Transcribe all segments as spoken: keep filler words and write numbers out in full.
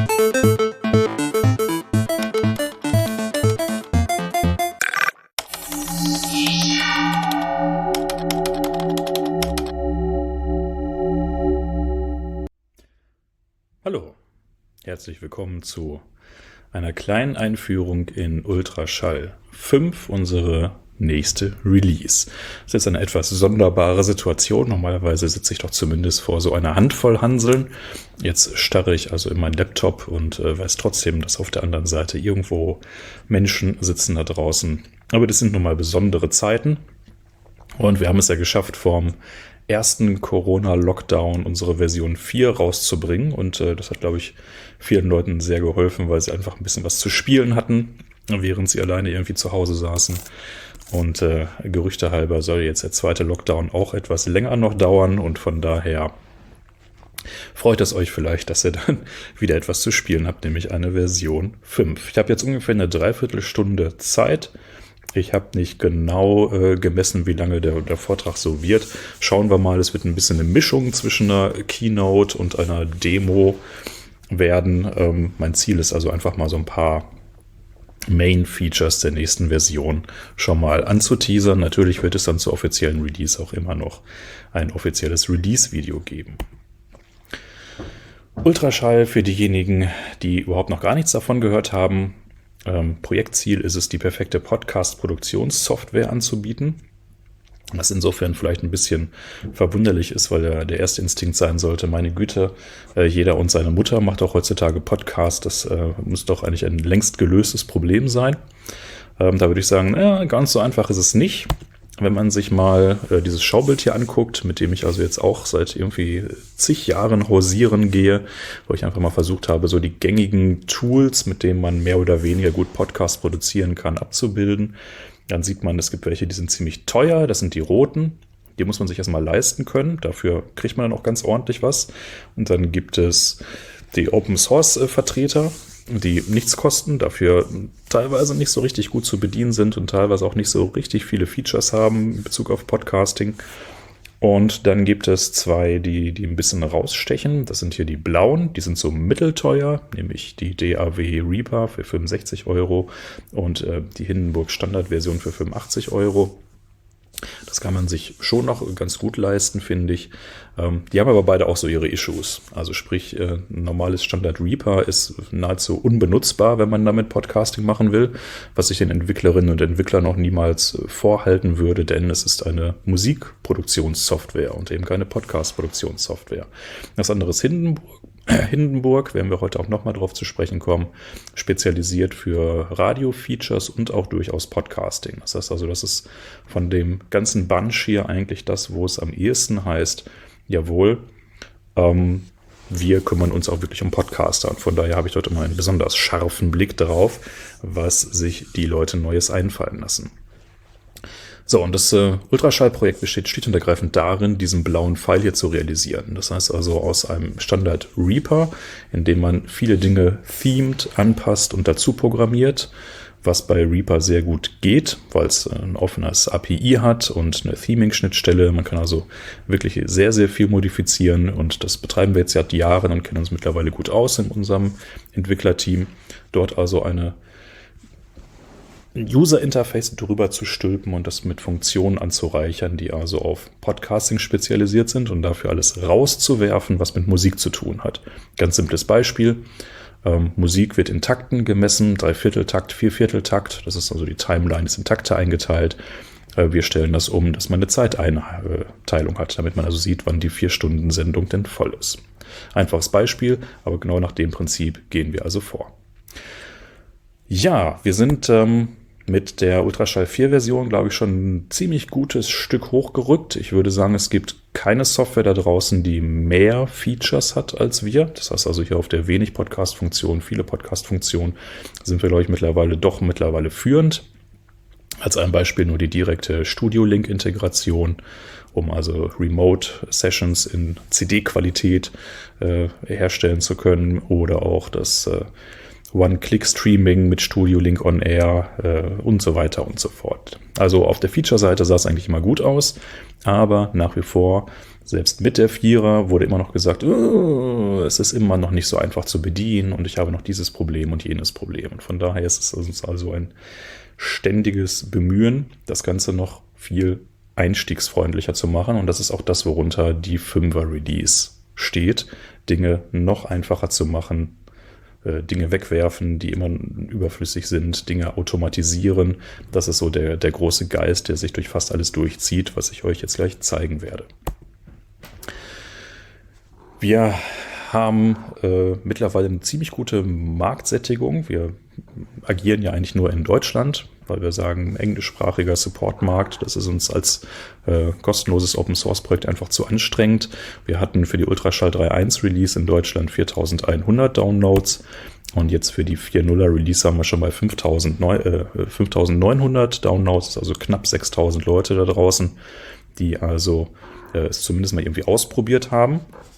Hallo, herzlich willkommen zu einer kleinen Einführung in Ultraschall fünf, unsere nächste Release. Das ist jetzt eine etwas sonderbare Situation. Normalerweise sitze ich doch zumindest vor so einer Handvoll Hanseln. Jetzt starre ich also in meinen Laptop und äh, weiß trotzdem, dass auf der anderen Seite irgendwo Menschen sitzen da draußen. Aber das sind nun mal besondere Zeiten. Und wir haben es ja geschafft, vom ersten Corona-Lockdown unsere Version vier rauszubringen. Und äh, das hat, glaube ich, vielen Leuten sehr geholfen, weil sie einfach ein bisschen was zu spielen hatten, während sie alleine irgendwie zu Hause saßen. Und äh, Gerüchte halber soll jetzt der zweite Lockdown auch etwas länger noch dauern. Und von daher freut es euch vielleicht, dass ihr dann wieder etwas zu spielen habt, nämlich eine Version fünf. Ich habe jetzt ungefähr eine Dreiviertelstunde Zeit. Ich habe nicht genau äh, gemessen, wie lange der, der Vortrag so wird. Schauen wir mal, es wird ein bisschen eine Mischung zwischen einer Keynote und einer Demo werden. Ähm, mein Ziel ist also einfach mal so ein paar Main-Features der nächsten Version schon mal anzuteasern. Natürlich wird es dann zur offiziellen Release auch immer noch ein offizielles Release-Video geben. Ultraschall für diejenigen, die überhaupt noch gar nichts davon gehört haben. Ähm, Projektziel ist es, die perfekte Podcast-Produktionssoftware anzubieten, was insofern vielleicht ein bisschen verwunderlich ist, weil der, der erste Instinkt sein sollte, meine Güte, äh, jeder und seine Mutter macht auch heutzutage Podcast, das äh, muss doch eigentlich ein längst gelöstes Problem sein. Ähm, da würde ich sagen, ja, ganz so einfach ist es nicht. Wenn man sich mal äh, dieses Schaubild hier anguckt, mit dem ich also jetzt auch seit irgendwie zig Jahren hausieren gehe, wo ich einfach mal versucht habe, so die gängigen Tools, mit denen man mehr oder weniger gut Podcast produzieren kann, abzubilden, dann sieht man, es gibt welche, die sind ziemlich teuer, das sind die roten, die muss man sich erstmal leisten können, dafür kriegt man dann auch ganz ordentlich was. Und dann gibt es die Open-Source-Vertreter, die nichts kosten, dafür teilweise nicht so richtig gut zu bedienen sind und teilweise auch nicht so richtig viele Features haben in Bezug auf Podcasting. Und dann gibt es zwei, die, die ein bisschen rausstechen. Das sind hier die blauen, die sind so mittelteuer, nämlich die D A W Reaper für fünfundsechzig Euro und äh, die Hindenburg Standardversion für fünfundachtzig Euro. Das kann man sich schon noch ganz gut leisten, finde ich. Ähm, die haben aber beide auch so ihre Issues. Also sprich, äh, ein normales Standard Reaper ist nahezu unbenutzbar, wenn man damit Podcasting machen will, was ich den Entwicklerinnen und Entwicklern auch niemals äh, vorhalten würde, denn es ist eine Musikproduktionssoftware und eben keine Podcast-Produktionssoftware. Das andere ist Hindenburg. Hindenburg, werden wir heute auch nochmal drauf zu sprechen kommen, spezialisiert für Radio-Features und auch durchaus Podcasting. Das heißt also, das ist von dem ganzen Bunch hier eigentlich das, wo es am ehesten heißt, jawohl, ähm, wir kümmern uns auch wirklich um Podcaster. Und von daher habe ich dort immer einen besonders scharfen Blick darauf, was sich die Leute Neues einfallen lassen. So, und das äh, Ultraschall-Projekt besteht schlicht und ergreifend darin, diesen blauen Pfeil hier zu realisieren. Das heißt also aus einem Standard Reaper, in dem man viele Dinge themed, anpasst und dazu programmiert, was bei Reaper sehr gut geht, weil es ein offenes A P I hat und eine Theming-Schnittstelle. Man kann also wirklich sehr, sehr viel modifizieren und das betreiben wir jetzt seit Jahren und kennen uns mittlerweile gut aus in unserem Entwicklerteam. Dort also eine User-Interface drüber zu stülpen und das mit Funktionen anzureichern, die also auf Podcasting spezialisiert sind und dafür alles rauszuwerfen, was mit Musik zu tun hat. Ganz simples Beispiel. Ähm, Musik wird in Takten gemessen, Dreivierteltakt, Viervierteltakt. Das ist also die Timeline, ist in Takte eingeteilt. Äh, wir stellen das um, dass man eine Zeiteinteilung hat, damit man also sieht, wann die vier-Stunden-Sendung denn voll ist. Einfaches Beispiel, aber genau nach dem Prinzip gehen wir also vor. Ja, wir sind ähm, mit der Ultraschall vier Version, glaube ich, schon ein ziemlich gutes Stück hochgerückt. Ich würde sagen, es gibt keine Software da draußen, die mehr Features hat als wir. Das heißt also hier auf der wenig Podcast-Funktion, viele Podcast-Funktionen sind wir, glaube ich, mittlerweile doch mittlerweile führend. Als ein Beispiel nur die direkte Studio-Link-Integration, um also Remote-Sessions in C D-Qualität äh, herstellen zu können oder auch das äh, One-Click-Streaming mit Studio Link on Air äh, und so weiter und so fort. Also auf der Feature-Seite sah es eigentlich immer gut aus, aber nach wie vor Selbst mit der Vierer wurde immer noch gesagt, oh, es ist immer noch nicht so einfach zu bedienen und ich habe noch dieses Problem und jenes Problem. Und von daher ist es uns also ein ständiges Bemühen, das Ganze noch viel einstiegsfreundlicher zu machen. Und das ist auch das, worunter die Fünfer Release steht, Dinge noch einfacher zu machen, äh, Dinge wegwerfen, die immer überflüssig sind, Dinge automatisieren. Das ist so der, der große Geist, der sich durch fast alles durchzieht, was ich euch jetzt gleich zeigen werde. Wir haben äh, mittlerweile eine ziemlich gute Marktsättigung. Wir agieren ja eigentlich nur in Deutschland, weil wir sagen, englischsprachiger Supportmarkt, das ist uns als äh, kostenloses Open-Source-Projekt einfach zu anstrengend. Wir hatten für die Ultraschall drei Punkt eins Release in Deutschland viertausendeinhundert Downloads und jetzt für die vier Punkt nuller Release haben wir schon bei fünftausendneunhundert Downloads, also knapp sechstausend Leute da draußen, die also äh, es zumindest mal irgendwie ausprobiert haben.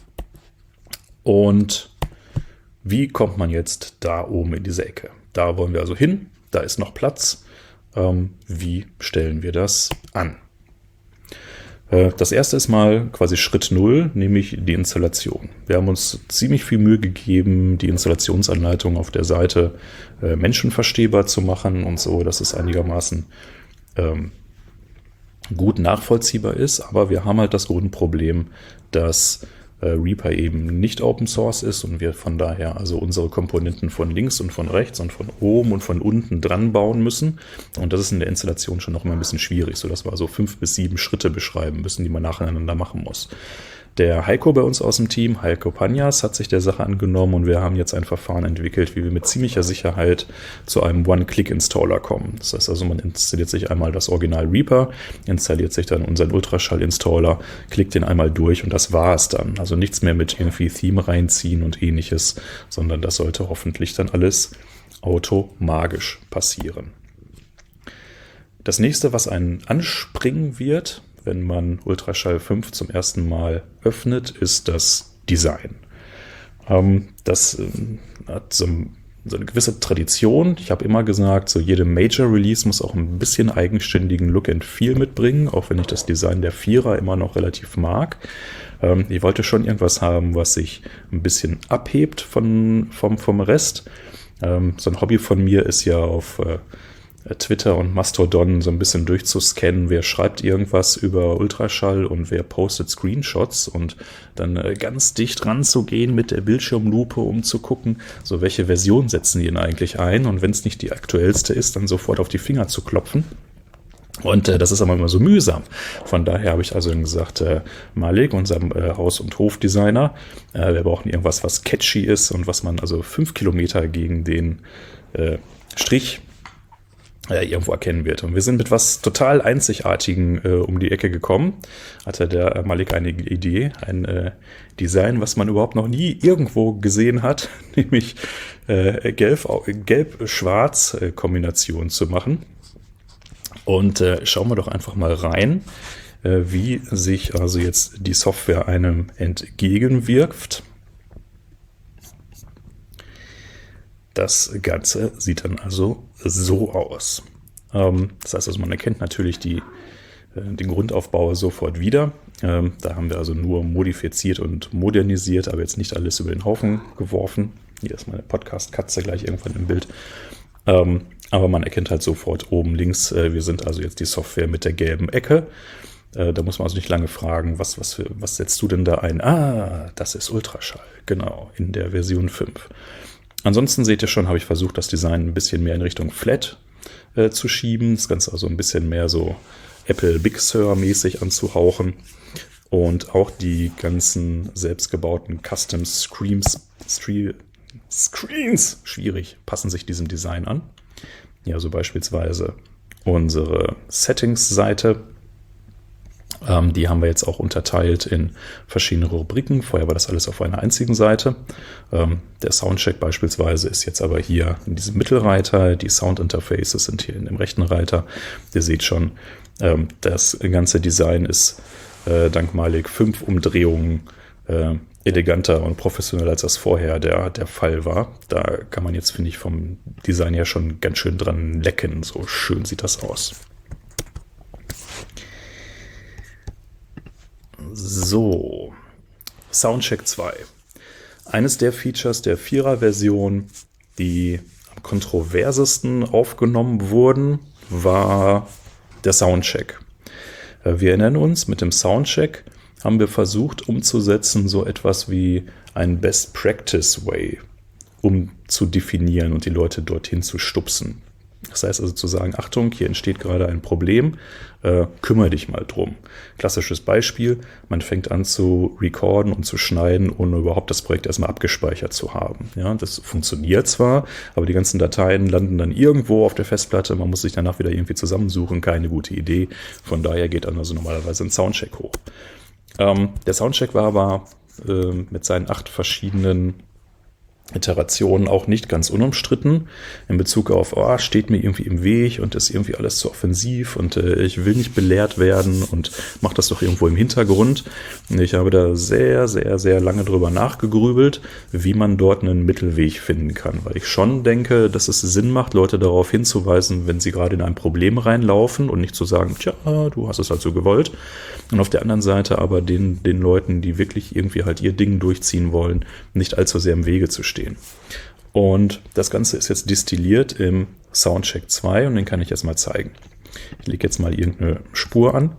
Und wie kommt man jetzt da oben in diese Ecke? Da wollen wir also hin, da ist noch Platz. Ähm, wie stellen wir das an? Äh, das erste ist mal quasi Schritt null, nämlich die Installation. Wir haben uns ziemlich viel Mühe gegeben, die Installationsanleitung auf der Seite äh, menschenverstehbar zu machen und so, dass es einigermaßen ähm, gut nachvollziehbar ist. Aber wir haben halt das Grundproblem, dass Reaper eben nicht Open Source ist und wir von daher also unsere Komponenten von links und von rechts und von oben und von unten dran bauen müssen. Und das ist in der Installation schon noch mal ein bisschen schwierig, sodass wir also fünf bis sieben Schritte beschreiben müssen, die man nacheinander machen muss. Der Heiko bei uns aus dem Team, Heiko Panjas, hat sich der Sache angenommen und wir haben jetzt ein Verfahren entwickelt, wie wir mit ziemlicher Sicherheit zu einem One-Click-Installer kommen. Das heißt also, man installiert sich einmal das Original Reaper, installiert sich dann unseren Ultraschall-Installer, klickt den einmal durch und das war es dann. Also nichts mehr mit irgendwie Theme reinziehen und ähnliches, sondern das sollte hoffentlich dann alles automagisch passieren. Das nächste, was einen anspringen wird, wenn man Ultraschall fünf zum ersten Mal öffnet, ist das Design. Ähm, das ähm, hat so, so eine gewisse Tradition. Ich habe immer gesagt, so jede Major Release muss auch ein bisschen eigenständigen Look and Feel mitbringen, auch wenn ich das Design der Vierer immer noch relativ mag. Ähm, ich wollte schon irgendwas haben, was sich ein bisschen abhebt von, vom, vom Rest. Ähm, so ein Hobby von mir ist ja auf äh, Twitter und Mastodon so ein bisschen durchzuscannen, wer schreibt irgendwas über Ultraschall und wer postet Screenshots und dann äh, ganz dicht ranzugehen mit der Bildschirmlupe, um zu gucken, so welche Version setzen die denn eigentlich ein und wenn es nicht die aktuellste ist, dann sofort auf die Finger zu klopfen. Und äh, das ist aber immer so mühsam. Von daher habe ich also gesagt, äh, Malik, unserem äh, Haus- und Hofdesigner, äh, wir brauchen irgendwas, was catchy ist und was man also fünf Kilometer gegen den äh, Strich äh, irgendwo erkennen wird. Und wir sind mit was total Einzigartigem äh, um die Ecke gekommen. Hatte der äh, Malik eine Idee, ein äh, Design, was man überhaupt noch nie irgendwo gesehen hat, nämlich äh, Gelb-Schwarz-Kombination zu machen. Und äh, schauen wir doch einfach mal rein, äh, wie sich also jetzt die Software einem entgegenwirkt. Das Ganze sieht dann also so aus. Ähm, das heißt also, man erkennt natürlich die, äh, den Grundaufbau sofort wieder. Ähm, da haben wir also nur modifiziert und modernisiert, aber jetzt nicht alles über den Haufen geworfen. Hier ist meine Podcast-Katze gleich irgendwann im Bild. Ähm, aber man erkennt halt sofort oben links, äh, wir sind also jetzt die Software mit der gelben Ecke. Äh, da muss man also nicht lange fragen, was, was, für, was setzt du denn da ein? Ah, das ist Ultraschall, genau, in der Version fünf. Ansonsten seht ihr schon, habe ich versucht, das Design ein bisschen mehr in Richtung Flat äh, zu schieben. Das Ganze also ein bisschen mehr so Apple Big Sur mäßig anzuhauchen. Und auch die ganzen selbstgebauten Custom Screens, Stre- Screens, schwierig, passen sich diesem Design an. Ja, so beispielsweise unsere Settings-Seite. Ähm, die haben wir jetzt auch unterteilt in verschiedene Rubriken. Vorher war das alles auf einer einzigen Seite. Ähm, der Soundcheck beispielsweise ist jetzt aber hier in diesem Mittelreiter. Die Sound-Interfaces sind hier in dem rechten Reiter. Ihr seht schon, ähm, das ganze Design ist äh, dank Malik fünf Umdrehungen äh, eleganter und professioneller, als das vorher der, der Fall war. Da kann man jetzt, finde ich, vom Design her schon ganz schön dran lecken. So schön sieht das aus. So, Soundcheck zwei. Eines der Features der Vierer-Version, die am kontroversesten aufgenommen wurden, war der Soundcheck. Wir erinnern uns, mit dem Soundcheck haben wir versucht umzusetzen, so etwas wie ein Best Practice Way, um zu definieren und die Leute dorthin zu stupsen. Das heißt also zu sagen, Achtung, hier entsteht gerade ein Problem, äh, kümmere dich mal drum. Klassisches Beispiel, man fängt an zu recorden und zu schneiden, ohne überhaupt das Projekt erstmal abgespeichert zu haben. Ja, das funktioniert zwar, aber die ganzen Dateien landen dann irgendwo auf der Festplatte, man muss sich danach wieder irgendwie zusammensuchen, keine gute Idee. Von daher geht dann also normalerweise ein Soundcheck hoch. Ähm, der Soundcheck war aber äh, mit seinen acht verschiedenen Iterationen auch nicht ganz unumstritten in Bezug auf, oh, steht mir irgendwie im Weg und ist irgendwie alles zu offensiv und äh, ich will nicht belehrt werden und mache das doch irgendwo im Hintergrund. Und ich habe da sehr, sehr, sehr lange drüber nachgegrübelt, wie man dort einen Mittelweg finden kann, weil ich schon denke, dass es Sinn macht, Leute darauf hinzuweisen, wenn sie gerade in ein Problem reinlaufen und nicht zu sagen, tja, du hast es halt so gewollt. Und auf der anderen Seite aber den, den Leuten, die wirklich irgendwie halt ihr Ding durchziehen wollen, nicht allzu sehr im Wege zu stehen. Und das Ganze ist jetzt destilliert im Soundcheck zwei und den kann ich jetzt mal zeigen. Ich lege jetzt mal irgendeine Spur an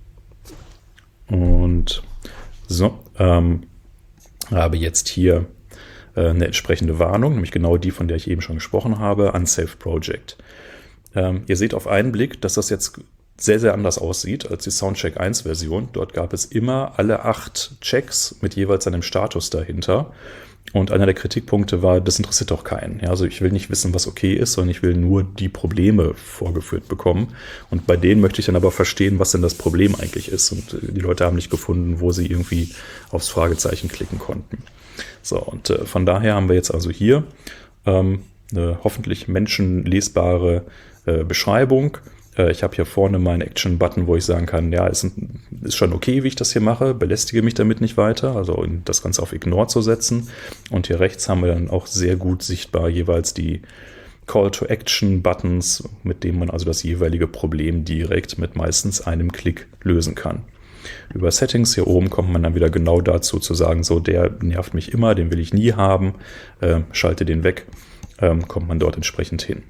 und so, ähm, habe jetzt hier äh, eine entsprechende Warnung, nämlich genau die, von der ich eben schon gesprochen habe, Unsafe Project. Ähm, ihr seht auf einen Blick, dass das jetzt sehr, sehr anders aussieht als die Soundcheck eins Version. Dort gab es immer alle acht Checks mit jeweils einem Status dahinter. Und einer der Kritikpunkte war, das interessiert doch keinen. Ja, also ich will nicht wissen, was okay ist, sondern ich will nur die Probleme vorgeführt bekommen. Und bei denen möchte ich dann aber verstehen, was denn das Problem eigentlich ist. Und die Leute haben nicht gefunden, wo sie irgendwie aufs Fragezeichen klicken konnten. So, und äh, von daher haben wir jetzt also hier ähm, eine hoffentlich menschenlesbare äh, Beschreibung. Ich habe hier vorne meinen Action-Button, wo ich sagen kann, ja, ist, ist schon okay, wie ich das hier mache, belästige mich damit nicht weiter, also das Ganze auf Ignore zu setzen. Und hier rechts haben wir dann auch sehr gut sichtbar jeweils die Call-to-Action-Buttons, mit denen man also das jeweilige Problem direkt mit meistens einem Klick lösen kann. Über Settings hier oben kommt man dann wieder genau dazu zu sagen, so der nervt mich immer, den will ich nie haben, äh, schalte den weg, äh, kommt man dort entsprechend hin.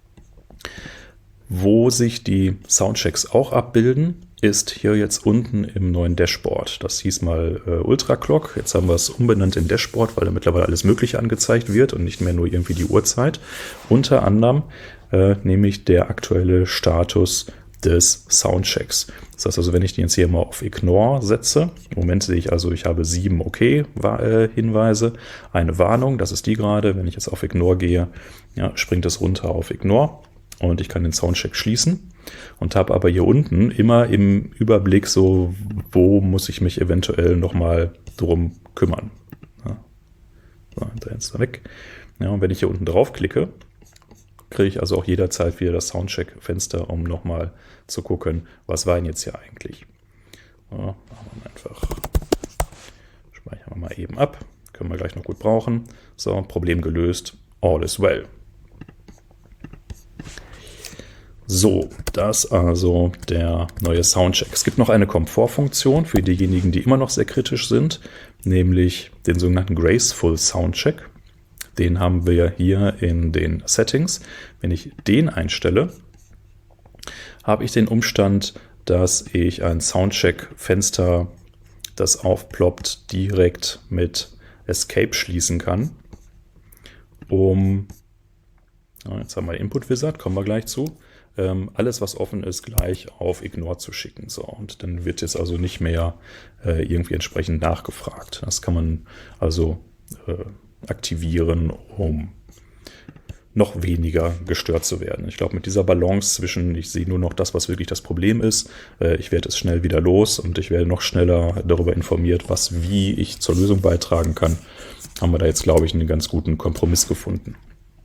Wo sich die Soundchecks auch abbilden, ist hier jetzt unten im neuen Dashboard. Das hieß mal äh, Ultraclock. Jetzt haben wir es umbenannt in Dashboard, weil da mittlerweile alles Mögliche angezeigt wird und nicht mehr nur irgendwie die Uhrzeit. Unter anderem äh, nämlich der aktuelle Status des Soundchecks. Das heißt also, wenn ich den jetzt hier mal auf Ignore setze, im Moment sehe ich also, ich habe sieben Okay-Hinweise, eine Warnung, das ist die gerade. Wenn ich jetzt auf Ignore gehe, ja, springt es runter auf Ignore. Und ich kann den Soundcheck schließen und habe aber hier unten immer im Überblick so, wo muss ich mich eventuell nochmal drum kümmern. Ja. So, da jetzt da weg. Ja, und wenn ich hier unten drauf klicke, kriege ich also auch jederzeit wieder das Soundcheck-Fenster, um nochmal zu gucken, was war denn jetzt hier eigentlich. Ja, machen wir einfach, speichern wir mal eben ab, können wir gleich noch gut brauchen. So, Problem gelöst, all is well. So, das also der neue Soundcheck. Es gibt noch eine Komfortfunktion für diejenigen, die immer noch sehr kritisch sind, nämlich den sogenannten Graceful Soundcheck. Den haben wir hier in den Settings. Wenn ich den einstelle, habe ich den Umstand, dass ich ein Soundcheck-Fenster, das aufploppt, direkt mit Escape schließen kann, um, jetzt haben wir Input Wizard, kommen wir gleich zu, alles, was offen ist, gleich auf Ignore zu schicken. So, und dann wird jetzt also nicht mehr äh, irgendwie entsprechend nachgefragt. Das kann man also äh, aktivieren, um noch weniger gestört zu werden. Ich glaube, mit dieser Balance zwischen, ich sehe nur noch das, was wirklich das Problem ist, äh, ich werde es schnell wieder los und ich werde noch schneller darüber informiert, was wie ich zur Lösung beitragen kann, haben wir da jetzt, glaube ich, einen ganz guten Kompromiss gefunden.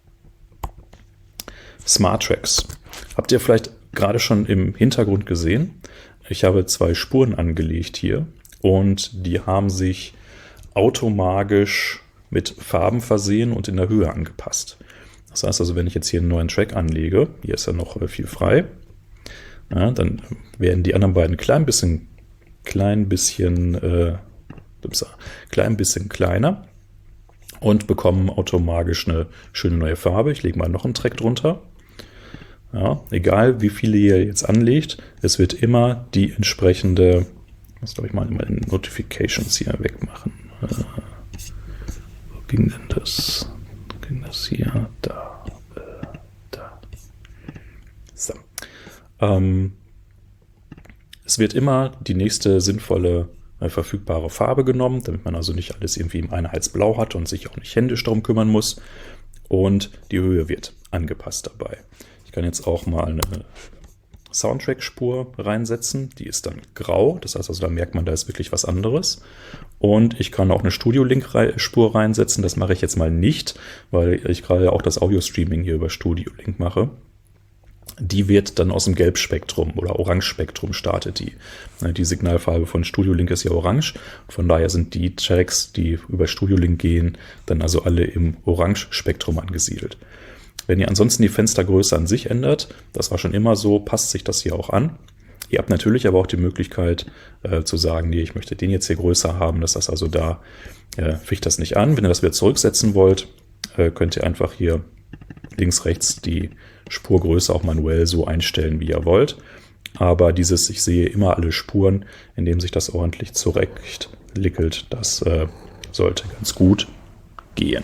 Smart Tracks. Habt ihr vielleicht gerade schon im Hintergrund gesehen? Ich habe zwei Spuren angelegt hier und die haben sich automagisch mit Farben versehen und in der Höhe angepasst. Das heißt also, wenn ich jetzt hier einen neuen Track anlege, hier ist ja noch viel frei, ja, dann werden die anderen beiden ein klein bisschen klein bisschen, äh, klein bisschen kleiner und bekommen automatisch eine schöne neue Farbe. Ich lege mal noch einen Track drunter. Ja, egal wie viele ihr jetzt anlegt, es wird immer die entsprechende, ich muss glaube ich mal in Notifications hier wegmachen. Äh, wo ging denn das? Wo ging das hier? Da. Äh, da. So. Ähm, es wird immer die nächste sinnvolle äh, verfügbare Farbe genommen, damit man also nicht alles irgendwie im Einheitsblau hat und sich auch nicht händisch darum kümmern muss. Und die Höhe wird angepasst dabei. Ich kann jetzt auch mal eine Soundtrack-Spur reinsetzen. Die ist dann grau. Das heißt also, da merkt man, da ist wirklich was anderes. Und ich kann auch eine Studio-Link-Spur reinsetzen. Das mache ich jetzt mal nicht, weil ich gerade auch das Audio-Streaming hier über Studio-Link mache. Die wird dann aus dem Gelbspektrum oder Orange-Spektrum startet die. Die Signalfarbe von Studio Link ist ja orange. Von daher sind die Tracks, die über Studio Link gehen, dann also alle im Orange-Spektrum angesiedelt. Wenn ihr ansonsten die Fenstergröße an sich ändert, das war schon immer so, passt sich das hier auch an. Ihr habt natürlich aber auch die Möglichkeit äh, zu sagen, nee, ich möchte den jetzt hier größer haben. Das heißt also, da äh, ficht das nicht an. Wenn ihr das wieder zurücksetzen wollt, äh, könnt ihr einfach hier links, rechts die Spurgröße auch manuell so einstellen, wie ihr wollt. Aber dieses, ich sehe immer alle Spuren, indem sich das ordentlich zurechtlickelt, das äh, sollte ganz gut gehen.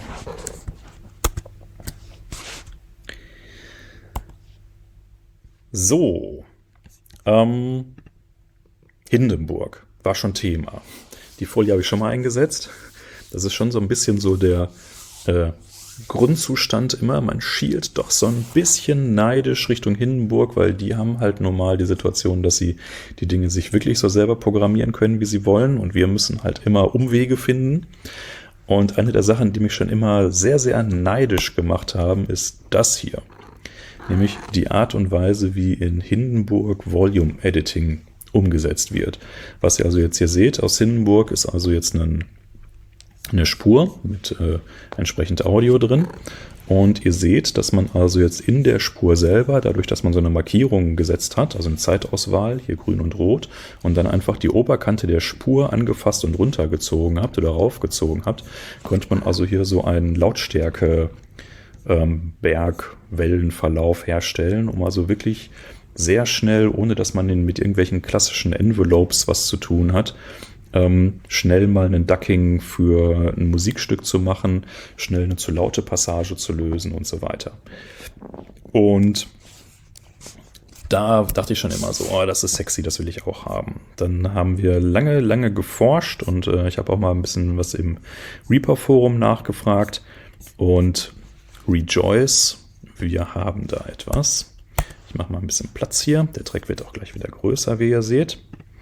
So, ähm, Hindenburg war schon Thema. Die Folie habe ich schon mal eingesetzt. Das ist schon so ein bisschen so der äh, Grundzustand immer, man schielt doch so ein bisschen neidisch Richtung Hindenburg, weil die haben halt normal die Situation, dass sie die Dinge sich wirklich so selber programmieren können, wie sie wollen, und wir müssen halt immer Umwege finden. Und eine der Sachen, die mich schon immer sehr, sehr neidisch gemacht haben, ist das hier. Nämlich die Art und Weise, wie in Hindenburg Volume Editing umgesetzt wird. Was ihr also jetzt hier seht aus Hindenburg, ist also jetzt ein eine Spur mit äh, entsprechend Audio drin, und ihr seht, dass man also jetzt in der Spur selber, dadurch, dass man so eine Markierung gesetzt hat, also eine Zeitauswahl, hier grün und rot, und dann einfach die Oberkante der Spur angefasst und runtergezogen habt oder raufgezogen habt, konnte man also hier so einen Lautstärke ähm, Berg-Wellenverlauf herstellen, um also wirklich sehr schnell, ohne dass man mit irgendwelchen klassischen Envelopes was zu tun hat, Ähm, schnell mal einen Ducking für ein Musikstück zu machen, schnell eine zu laute Passage zu lösen und so weiter. Und da dachte ich schon immer so, oh, das ist sexy, das will ich auch haben. Dann haben wir lange, lange geforscht, und äh, ich habe auch mal ein bisschen was im Reaper-Forum nachgefragt, und Rejoice, wir haben da etwas. Ich mache mal ein bisschen Platz hier. Der Track wird auch gleich wieder größer, wie ihr seht.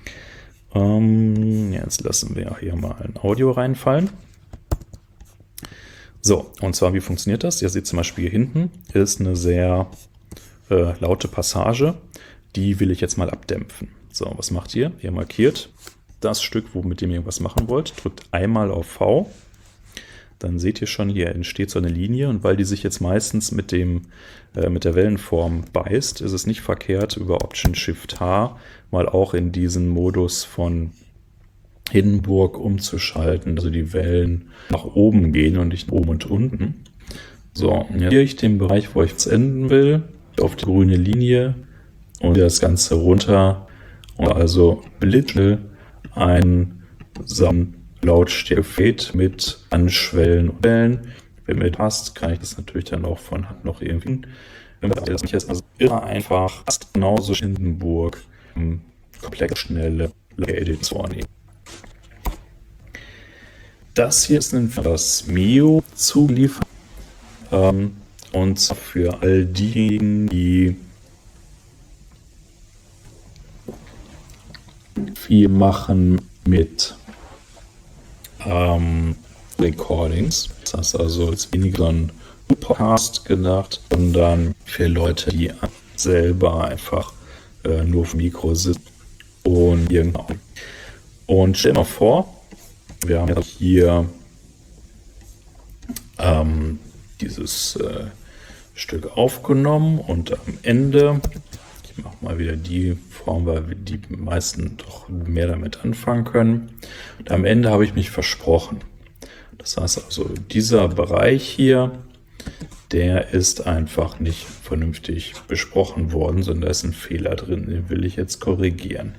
Um, jetzt lassen wir hier mal ein Audio reinfallen. So, und zwar, wie funktioniert das? Ihr seht zum Beispiel hier hinten ist eine sehr äh, laute Passage. Die will ich jetzt mal abdämpfen. So, was macht ihr? Ihr markiert das Stück, womit ihr irgendwas machen wollt. Drückt einmal auf V. Dann seht ihr schon, hier entsteht so eine Linie, und weil die sich jetzt meistens mit, dem, äh, mit der Wellenform beißt, ist es nicht verkehrt, über Option-Shift-H mal auch in diesen Modus von Hindenburg umzuschalten, also die Wellen nach oben gehen und nicht oben und unten. So, jetzt hier ich den Bereich, wo ich es enden will, auf die grüne Linie und das Ganze runter, und also blitze ein Sam Lautstärke mit Anschwellen und Wellen. Wenn mir passt, kann ich das natürlich dann auch von Hand noch irgendwie. Wenn man das nicht jetzt also immer einfach genauso Hindenburg komplett schnelle Edits vornehmen. Das hier ist ein das Mio zugeliefert. Ähm, und für all diejenigen, die viel machen mit Ähm, Recordings. Das heißt also, jetzt weniger ein Podcast gedacht, sondern für Leute, die selber einfach äh, nur auf dem Mikro sitzen und irgendwo. Und stell mal vor, wir haben jetzt hier ähm, dieses äh, Stück aufgenommen, und am Ende, ich Ich mache mal wieder die Form, weil die meisten doch mehr damit anfangen können. Und am Ende habe ich mich versprochen. Das heißt also, dieser Bereich hier, der ist einfach nicht vernünftig besprochen worden, sondern da ist ein Fehler drin, den will ich jetzt korrigieren.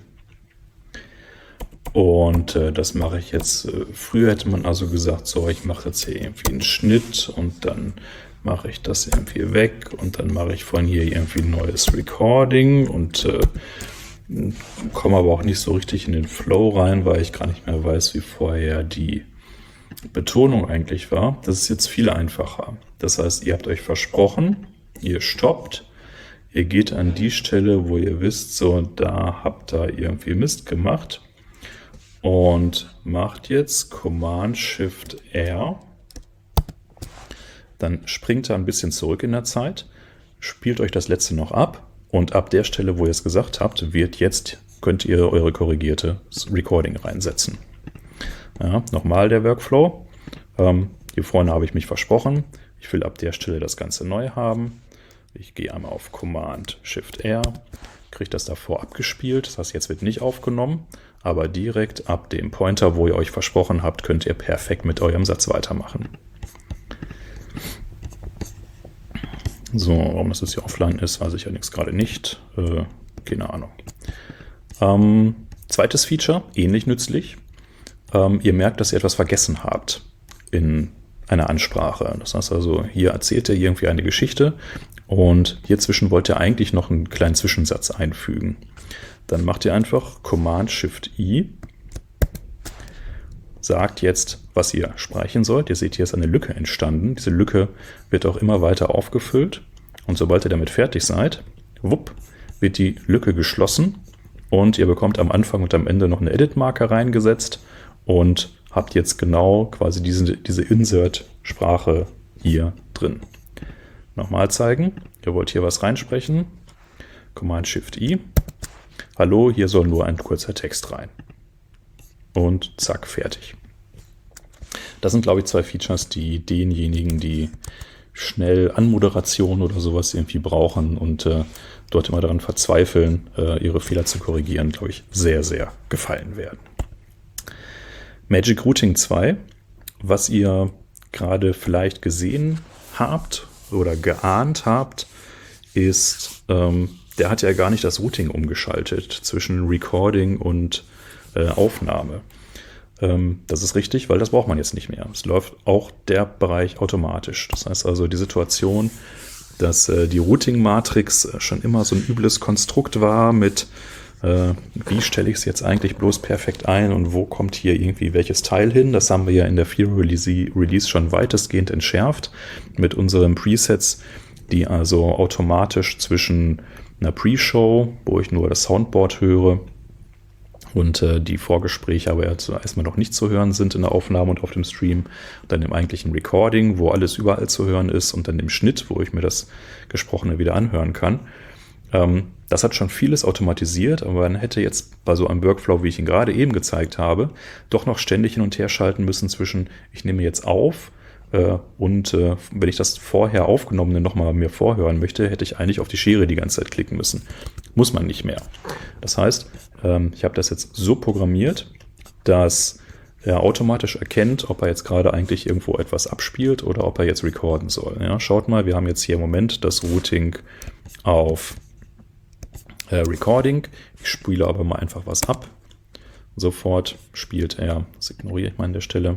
Und äh, das mache ich jetzt. Äh, früher hätte man also gesagt, so, ich mache jetzt hier irgendwie einen Schnitt und dann mache ich das irgendwie weg und dann mache ich von hier irgendwie ein neues Recording und äh, komme aber auch nicht so richtig in den Flow rein, weil ich gar nicht mehr weiß, wie vorher die Betonung eigentlich war. Das ist jetzt viel einfacher. Das heißt, ihr habt euch versprochen, ihr stoppt, ihr geht an die Stelle, wo ihr wisst, so, da habt ihr irgendwie Mist gemacht und macht jetzt Command-Shift-R. Dann springt er ein bisschen zurück in der Zeit, spielt euch das letzte noch ab und ab der Stelle, wo ihr es gesagt habt, wird jetzt, könnt ihr eure korrigierte Recording reinsetzen. Ja, nochmal der Workflow. Ähm, hier vorne habe ich mich versprochen. Ich will ab der Stelle das Ganze neu haben. Ich gehe einmal auf Command-Shift-R, kriege das davor abgespielt. Das heißt, jetzt wird nicht aufgenommen, aber direkt ab dem Pointer, wo ihr euch versprochen habt, könnt ihr perfekt mit eurem Satz weitermachen. So, warum das jetzt hier offline ist, weiß ich allerdings gerade nicht. Äh, keine Ahnung. Ähm, zweites Feature, ähnlich nützlich. Ähm, ihr merkt, dass ihr etwas vergessen habt in einer Ansprache. Das heißt also, hier erzählt ihr irgendwie eine Geschichte und hierzwischen wollt ihr eigentlich noch einen kleinen Zwischensatz einfügen. Dann macht ihr einfach Command-Shift-I, sagt jetzt, was ihr sprechen sollt. Ihr seht, hier ist eine Lücke entstanden. Diese Lücke wird auch immer weiter aufgefüllt. Und sobald ihr damit fertig seid, wupp, wird die Lücke geschlossen und ihr bekommt am Anfang und am Ende noch eine Edit-Marker reingesetzt und habt jetzt genau quasi diese, diese Insert-Sprache hier drin. Nochmal zeigen. Ihr wollt hier was reinsprechen. Command-Shift-I. Hallo, hier soll nur ein kurzer Text rein. Und zack, fertig. Das sind, glaube ich, zwei Features, die denjenigen, die schnell Anmoderation oder sowas irgendwie brauchen und äh, dort immer daran verzweifeln, äh, ihre Fehler zu korrigieren, glaube ich, sehr, sehr gefallen werden. Magic Routing zwei, was ihr gerade vielleicht gesehen habt oder geahnt habt, ist, ähm, der hat ja gar nicht das Routing umgeschaltet zwischen Recording und äh, Aufnahme. Ähm, das ist richtig, weil das braucht man jetzt nicht mehr. Es läuft auch der Bereich automatisch. Das heißt also, die Situation, dass äh, die Routing-Matrix schon immer so ein übles Konstrukt war mit äh, wie stelle ich es jetzt eigentlich bloß perfekt ein und wo kommt hier irgendwie welches Teil hin. Das haben wir ja in der vier Release, Release schon weitestgehend entschärft mit unseren Presets, die also automatisch zwischen einer Pre-Show, wo ich nur das Soundboard höre, und äh, die Vorgespräche aber erstmal noch nicht zu hören sind in der Aufnahme und auf dem Stream, dann im eigentlichen Recording, wo alles überall zu hören ist, und dann im Schnitt, wo ich mir das Gesprochene wieder anhören kann. Ähm, das hat schon vieles automatisiert, aber man hätte jetzt bei so einem Workflow, wie ich ihn gerade eben gezeigt habe, doch noch ständig hin und her schalten müssen zwischen, ich nehme jetzt auf, äh, und äh, wenn ich das vorher Aufgenommene nochmal mir vorhören möchte, hätte ich eigentlich auf die Schere die ganze Zeit klicken müssen. Muss man nicht mehr. Das heißt, ähm, ich habe das jetzt so programmiert, dass er automatisch erkennt, ob er jetzt gerade eigentlich irgendwo etwas abspielt oder ob er jetzt recorden soll. Ja, schaut mal, wir haben jetzt hier im Moment das Routing auf äh, Recording. Ich spiele aber mal einfach was ab. Sofort spielt er, das ignoriere ich mal an der Stelle,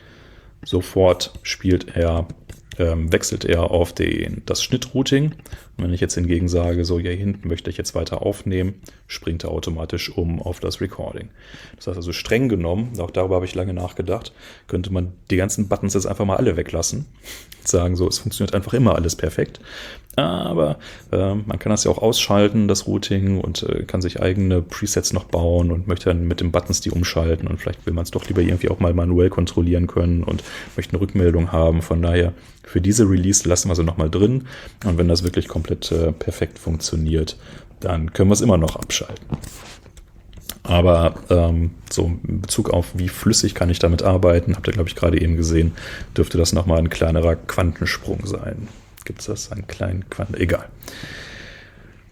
sofort spielt er, ähm, wechselt er auf den, das Schnittrouting. Und wenn ich jetzt hingegen sage, so hier hinten möchte ich jetzt weiter aufnehmen, springt er automatisch um auf das Recording. Das heißt also, streng genommen, auch darüber habe ich lange nachgedacht, könnte man die ganzen Buttons jetzt einfach mal alle weglassen. Sagen so, es funktioniert einfach immer alles perfekt. Aber äh, man kann das ja auch ausschalten, das Routing, und äh, kann sich eigene Presets noch bauen und möchte dann mit den Buttons die umschalten, und vielleicht will man es doch lieber irgendwie auch mal manuell kontrollieren können und möchte eine Rückmeldung haben. Von daher, für diese Release lassen wir sie nochmal drin, und wenn das wirklich komplett äh, perfekt funktioniert, dann können wir es immer noch abschalten. Aber ähm, so in Bezug auf, wie flüssig kann ich damit arbeiten, habt ihr, glaube ich, gerade eben gesehen, dürfte das nochmal ein kleinerer Quantensprung sein. Gibt es das? Einen kleinen Quanten? Egal.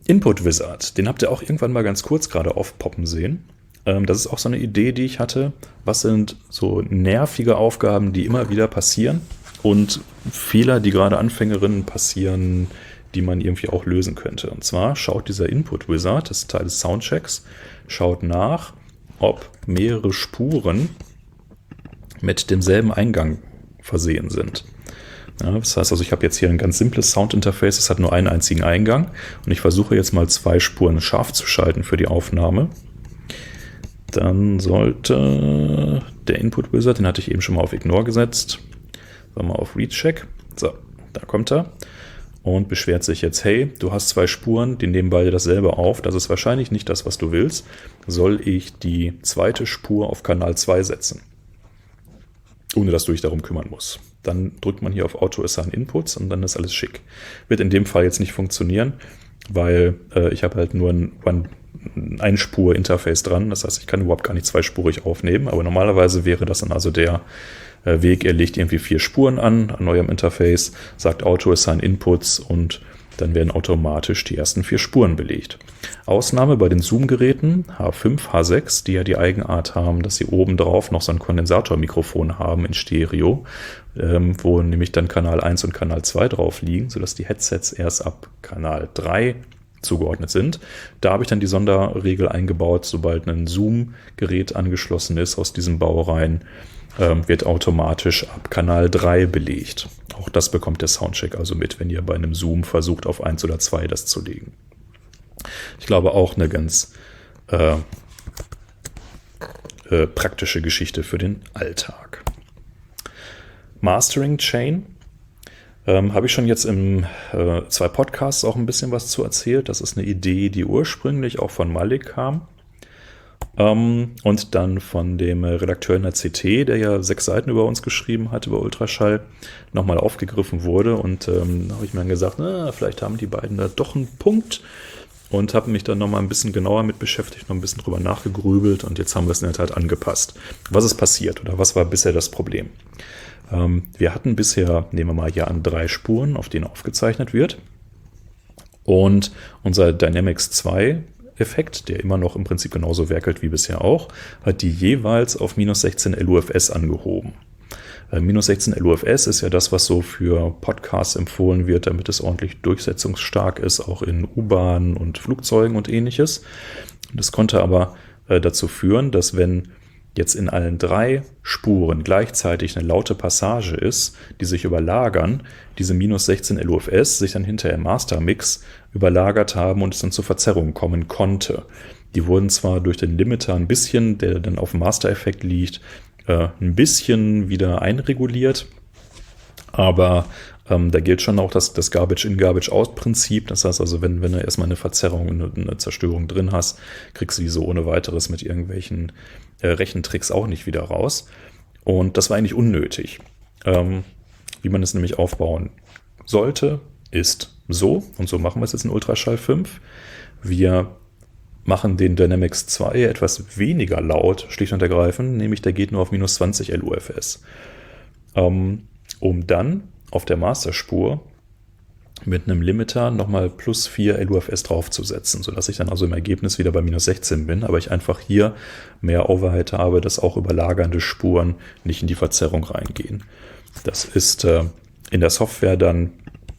Input Wizard, den habt ihr auch irgendwann mal ganz kurz gerade aufpoppen sehen. Ähm, das ist auch so eine Idee, die ich hatte. Was sind so nervige Aufgaben, die immer wieder passieren und Fehler, die gerade Anfängerinnen passieren, die man irgendwie auch lösen könnte. Und zwar schaut dieser Input Wizard, das ist Teil des Soundchecks, schaut nach, ob mehrere Spuren mit demselben Eingang versehen sind. Ja, das heißt also, ich habe jetzt hier ein ganz simples Soundinterface, es hat nur einen einzigen Eingang und ich versuche jetzt mal zwei Spuren scharf zu schalten für die Aufnahme. Dann sollte der Input Wizard, den hatte ich eben schon mal auf Ignore gesetzt, sagen wir mal auf Recheck. So, da kommt er und beschwert sich jetzt, hey, du hast zwei Spuren, die nehmen beide dasselbe auf, das ist wahrscheinlich nicht das, was du willst. Soll ich die zweite Spur auf Kanal zwei setzen? Ohne dass du dich darum kümmern musst. Dann drückt man hier auf Auto-Assign Inputs und dann ist alles schick. Wird in dem Fall jetzt nicht funktionieren, weil äh, ich habe halt nur ein, ein Einspur-Interface dran. Das heißt, ich kann überhaupt gar nicht zweispurig aufnehmen. Aber normalerweise wäre das dann also der äh, Weg, ihr legt irgendwie vier Spuren an an eurem Interface, sagt Auto-Assign Inputs und dann werden automatisch die ersten vier Spuren belegt. Ausnahme bei den Zoom-Geräten H fünf, H sechs, die ja die Eigenart haben, dass sie oben drauf noch so ein Kondensatormikrofon haben in Stereo, ähm, wo nämlich dann Kanal eins und Kanal zwei drauf liegen, sodass die Headsets erst ab Kanal drei zugeordnet sind. Da habe ich dann die Sonderregel eingebaut, sobald ein Zoom-Gerät angeschlossen ist aus diesem Baureihen, ähm, wird automatisch ab Kanal drei belegt. Auch das bekommt der Soundcheck also mit, wenn ihr bei einem Zoom versucht, auf eins oder zwei das zu legen. Ich glaube auch eine ganz äh, äh, praktische Geschichte für den Alltag. Mastering Chain. Ähm, habe ich schon jetzt in äh, zwei Podcasts auch ein bisschen was zu erzählt. Das ist eine Idee, die ursprünglich auch von Malik kam. Ähm, und dann von dem Redakteur in der C T, der ja sechs Seiten über uns geschrieben hat, über Ultraschall, nochmal aufgegriffen wurde. Und ähm, da habe ich mir dann gesagt, na, vielleicht haben die beiden da doch einen Punkt. Und habe mich dann nochmal ein bisschen genauer mit beschäftigt, noch ein bisschen drüber nachgegrübelt. Und jetzt haben wir es in der Tat angepasst. Was ist passiert oder was war bisher das Problem? Ähm, wir hatten bisher, nehmen wir mal hier an, drei Spuren, auf denen aufgezeichnet wird. Und unser Dynamics zwei Effekt, der immer noch im Prinzip genauso werkelt wie bisher auch, hat die jeweils auf minus sechzehn L U F S angehoben. Äh, minus sechzehn L U F S ist ja das, was so für Podcasts empfohlen wird, damit es ordentlich durchsetzungsstark ist, auch in U-Bahnen und Flugzeugen und ähnliches. Das konnte aber äh, dazu führen, dass wenn jetzt in allen drei Spuren gleichzeitig eine laute Passage ist, die sich überlagern, diese minus sechzehn L U F S sich dann hinterher im Mastermix überlagert haben und es dann zur Verzerrung kommen konnte. Die wurden zwar durch den Limiter ein bisschen, der dann auf dem Master-Effekt liegt, äh, ein bisschen wieder einreguliert, aber ähm, da gilt schon auch das, das Garbage-in, Garbage-out-Prinzip. Das heißt also, wenn, wenn du erstmal eine Verzerrung, eine, eine Zerstörung drin hast, kriegst du die so ohne weiteres mit irgendwelchen äh, Rechentricks auch nicht wieder raus. Und das war eigentlich unnötig. Ähm, wie man es nämlich aufbauen sollte, ist so, und so machen wir es jetzt in Ultraschall fünf. Wir machen den Dynamics zwei etwas weniger laut, schlicht und ergreifend, nämlich der geht nur auf minus zwanzig L U F S. Ähm, um dann auf der Masterspur mit einem Limiter nochmal plus vier L U F S draufzusetzen, sodass ich dann also im Ergebnis wieder bei minus sechzehn bin, aber ich einfach hier mehr Overhead habe, dass auch überlagernde Spuren nicht in die Verzerrung reingehen. Das ist äh, in der Software dann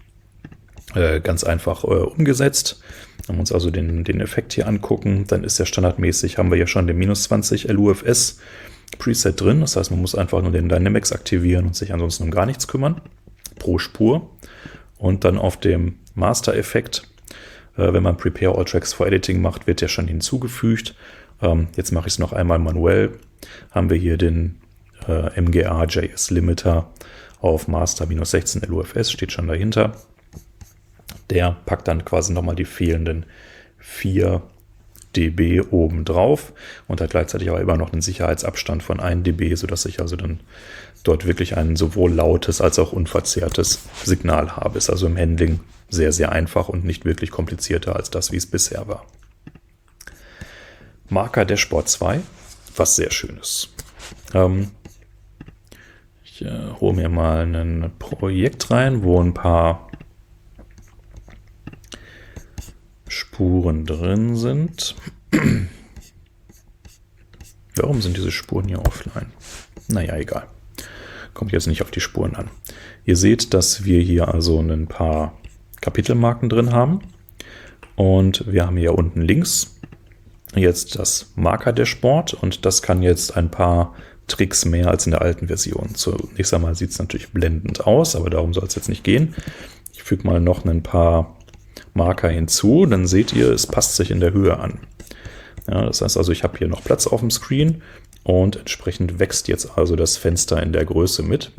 äh, ganz einfach äh, umgesetzt. Wenn wir uns also den, den Effekt hier angucken, dann ist der standardmäßig, haben wir ja schon den minus zwanzig L U F S Preset drin. Das heißt, man muss einfach nur den Dynamics aktivieren und sich ansonsten um gar nichts kümmern. Pro Spur. Und dann auf dem Master-Effekt, äh, wenn man Prepare All Tracks for Editing macht, wird der schon hinzugefügt. Ähm, jetzt mache ich es noch einmal manuell. Haben wir hier den äh, M G A J S Limiter auf Master minus sechzehn L U F S, steht schon dahinter. Der packt dann quasi nochmal die fehlenden vier dB oben drauf und hat gleichzeitig aber immer noch einen Sicherheitsabstand von ein dB, sodass ich also dann dort wirklich ein sowohl lautes als auch unverzerrtes Signal habe. Ist also im Handling sehr, sehr einfach und nicht wirklich komplizierter als das, wie es bisher war. Marker Dashboard zwei, was sehr schön ist. Ähm, ich äh, hole mir mal ein Projekt rein, wo ein paar Spuren drin sind. Warum sind diese Spuren hier offline? Naja, egal. Kommt jetzt nicht auf die Spuren an. Ihr seht, dass wir hier also ein paar Kapitelmarken drin haben. Und wir haben hier unten links jetzt das Marker-Dashboard. Und das kann jetzt ein paar Tricks mehr als in der alten Version. Zunächst einmal sieht es natürlich blendend aus, aber darum soll es jetzt nicht gehen. Ich füge mal noch ein paar Marker hinzu. Dann seht ihr, es passt sich in der Höhe an. Ja, das heißt also, ich habe hier noch Platz auf dem Screen und entsprechend wächst jetzt also das Fenster in der Größe mit.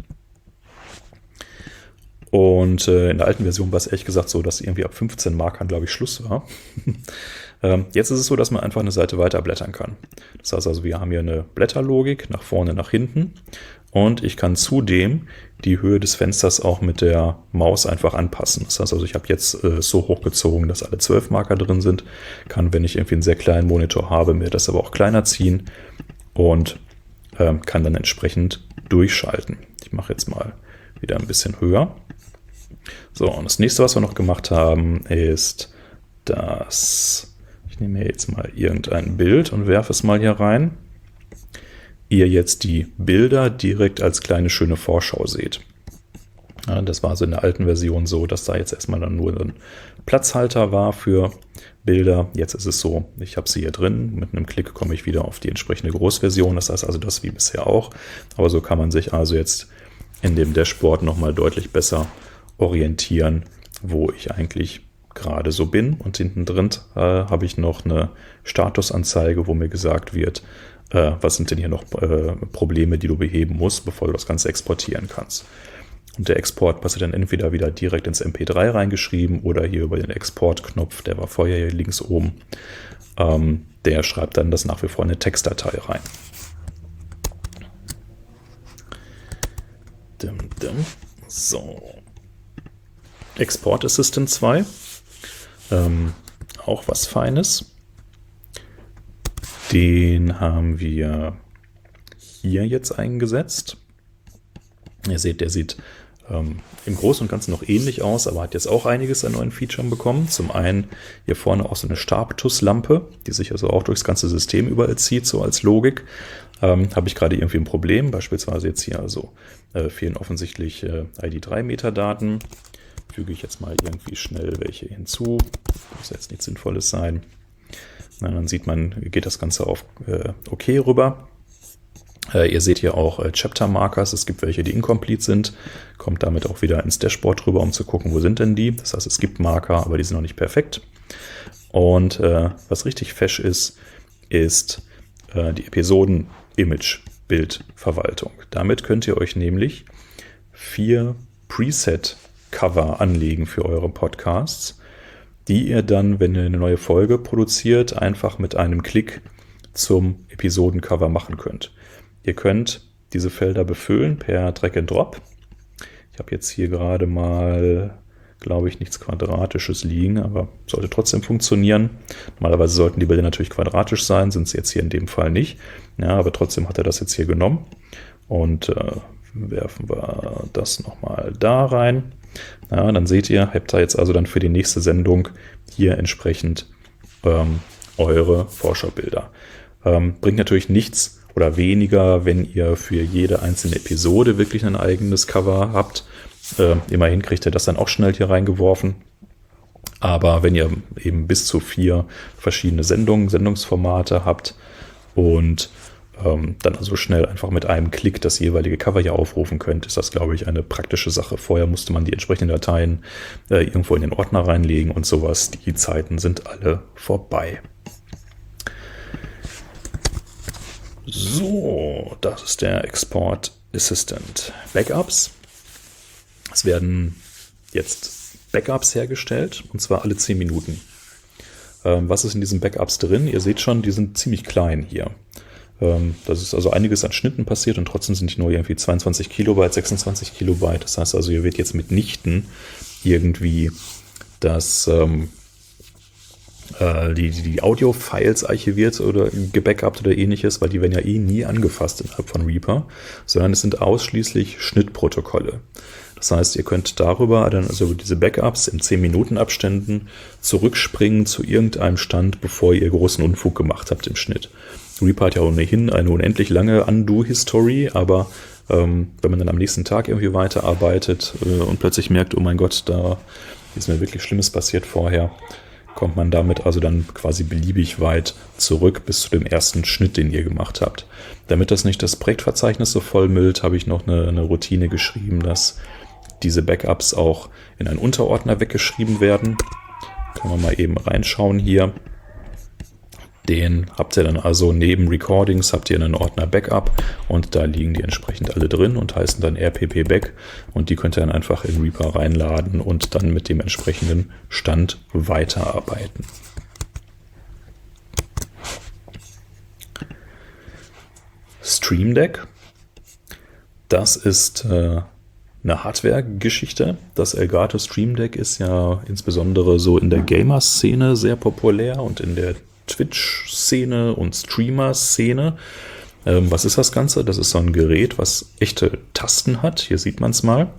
Und äh, in der alten Version war es ehrlich gesagt so, dass irgendwie ab fünfzehn Markern, glaube ich, Schluss war. ähm, jetzt ist es so, dass man einfach eine Seite weiter blättern kann. Das heißt also, wir haben hier eine Blätterlogik nach vorne, nach hinten. Und ich kann zudem die Höhe des Fensters auch mit der Maus einfach anpassen. Das heißt also, ich habe jetzt äh, so hochgezogen, dass alle zwölf Marker drin sind. Kann, wenn ich irgendwie einen sehr kleinen Monitor habe, mir das aber auch kleiner ziehen und äh, kann dann entsprechend durchschalten. Ich mache jetzt mal wieder ein bisschen höher. So, und das nächste, was wir noch gemacht haben, ist, dass ich nehme hier jetzt mal irgendein Bild und werfe es mal hier rein. Ihr jetzt die Bilder direkt als kleine schöne Vorschau seht. Ja, das war so in der alten Version so, dass da jetzt erstmal dann nur ein Platzhalter war für Bilder. Jetzt ist es so, ich habe sie hier drin. Mit einem Klick komme ich wieder auf die entsprechende Großversion. Das heißt also das wie bisher auch. Aber so kann man sich also jetzt in dem Dashboard nochmal deutlich besser orientieren, wo ich eigentlich gerade so bin. Und hinten drin äh, habe ich noch eine Statusanzeige, wo mir gesagt wird, äh, was sind denn hier noch äh, Probleme, die du beheben musst, bevor du das Ganze exportieren kannst. Und der Export passiert dann entweder wieder direkt ins M P drei reingeschrieben oder hier über den Exportknopf, der war vorher hier links oben. Ähm, der schreibt dann das nach wie vor in eine Textdatei rein. Dim, dim. So. Export Assistant zwei. Ähm, auch was Feines. Den haben wir hier jetzt eingesetzt. Ihr seht, der sieht ähm, im Großen und Ganzen noch ähnlich aus, aber hat jetzt auch einiges an neuen Features bekommen. Zum einen hier vorne auch so eine Stabtuslampe, die sich also auch durchs ganze System überall zieht, so als Logik. Ähm, habe ich gerade irgendwie ein Problem, beispielsweise jetzt hier also äh, fehlen offensichtlich äh, I D drei Metadaten. Füge ich jetzt mal irgendwie schnell welche hinzu. Muss jetzt nichts Sinnvolles sein. Na, dann sieht man, geht das Ganze auf äh, OK rüber. Äh, ihr seht hier auch äh, Chapter Markers. Es gibt welche, die incomplete sind. Kommt damit auch wieder ins Dashboard rüber, um zu gucken, wo sind denn die. Das heißt, es gibt Marker, aber die sind noch nicht perfekt. Und äh, was richtig fesch ist, ist äh, die Episoden-Image-Bildverwaltung. Damit könnt ihr euch nämlich vier Preset Cover anlegen für eure Podcasts, die ihr dann, wenn ihr eine neue Folge produziert, einfach mit einem Klick zum Episodencover machen könnt. Ihr könnt diese Felder befüllen per Drag and Drop. Ich habe jetzt hier gerade mal, glaube ich, nichts Quadratisches liegen, aber sollte trotzdem funktionieren. Normalerweise sollten die Bilder natürlich quadratisch sein, sind sie jetzt hier in dem Fall nicht. Ja, aber trotzdem hat er das jetzt hier genommen und äh, werfen wir das nochmal da rein. Ja, dann seht ihr, habt ihr jetzt also dann für die nächste Sendung hier entsprechend ähm, eure Vorschaubilder. Ähm, bringt natürlich nichts oder weniger, wenn ihr für jede einzelne Episode wirklich ein eigenes Cover habt. Äh, immerhin kriegt ihr das dann auch schnell hier reingeworfen. Aber wenn ihr eben bis zu vier verschiedene Sendungen, Sendungsformate habt und ähm, dann also schnell einfach mit einem Klick das jeweilige Cover hier aufrufen könnt, ist das, glaube ich, eine praktische Sache. Vorher musste man die entsprechenden Dateien äh, irgendwo in den Ordner reinlegen und sowas. Die Zeiten sind alle vorbei. So, das ist der Export Assistant. Backups. Es werden jetzt Backups hergestellt, und zwar alle zehn Minuten. Ähm, was ist in diesen Backups drin? Ihr seht schon, die sind ziemlich klein hier. Ähm, das ist also einiges an Schnitten passiert und trotzdem sind die nur irgendwie zweiundzwanzig Kilobyte, sechsundzwanzig Kilobyte. Das heißt also, ihr werdet jetzt mitnichten irgendwie das, ähm, äh, die, die Audio-Files archiviert oder gebackupt oder ähnliches, weil die werden ja eh nie angefasst innerhalb von Reaper, sondern es sind ausschließlich Schnittprotokolle. Das heißt, ihr könnt darüber dann also über diese Backups in zehn Minuten Abständen zurückspringen zu irgendeinem Stand, bevor ihr großen Unfug gemacht habt im Schnitt. Reaper hat ja ohnehin eine unendlich lange Undo-History, aber ähm, wenn man dann am nächsten Tag irgendwie weiterarbeitet äh, und plötzlich merkt, oh mein Gott, da ist mir wirklich Schlimmes passiert vorher, kommt man damit also dann quasi beliebig weit zurück bis zu dem ersten Schnitt, den ihr gemacht habt. Damit das nicht das Projektverzeichnis so vollmüllt, habe ich noch eine, eine Routine geschrieben, dass diese Backups auch in einen Unterordner weggeschrieben werden. Können wir mal eben reinschauen hier. Den habt ihr dann also neben Recordings, habt ihr einen Ordner Backup und da liegen die entsprechend alle drin und heißen dann R P P Back und die könnt ihr dann einfach in Reaper reinladen und dann mit dem entsprechenden Stand weiterarbeiten. Stream Deck, das ist äh, eine Hardware-Geschichte. Das Elgato Stream Deck ist ja insbesondere so in der Gamer-Szene sehr populär und in der Twitch-Szene und Streamer-Szene. Ähm, was ist das Ganze? Das ist so ein Gerät, was echte Tasten hat. Hier sieht man es mal.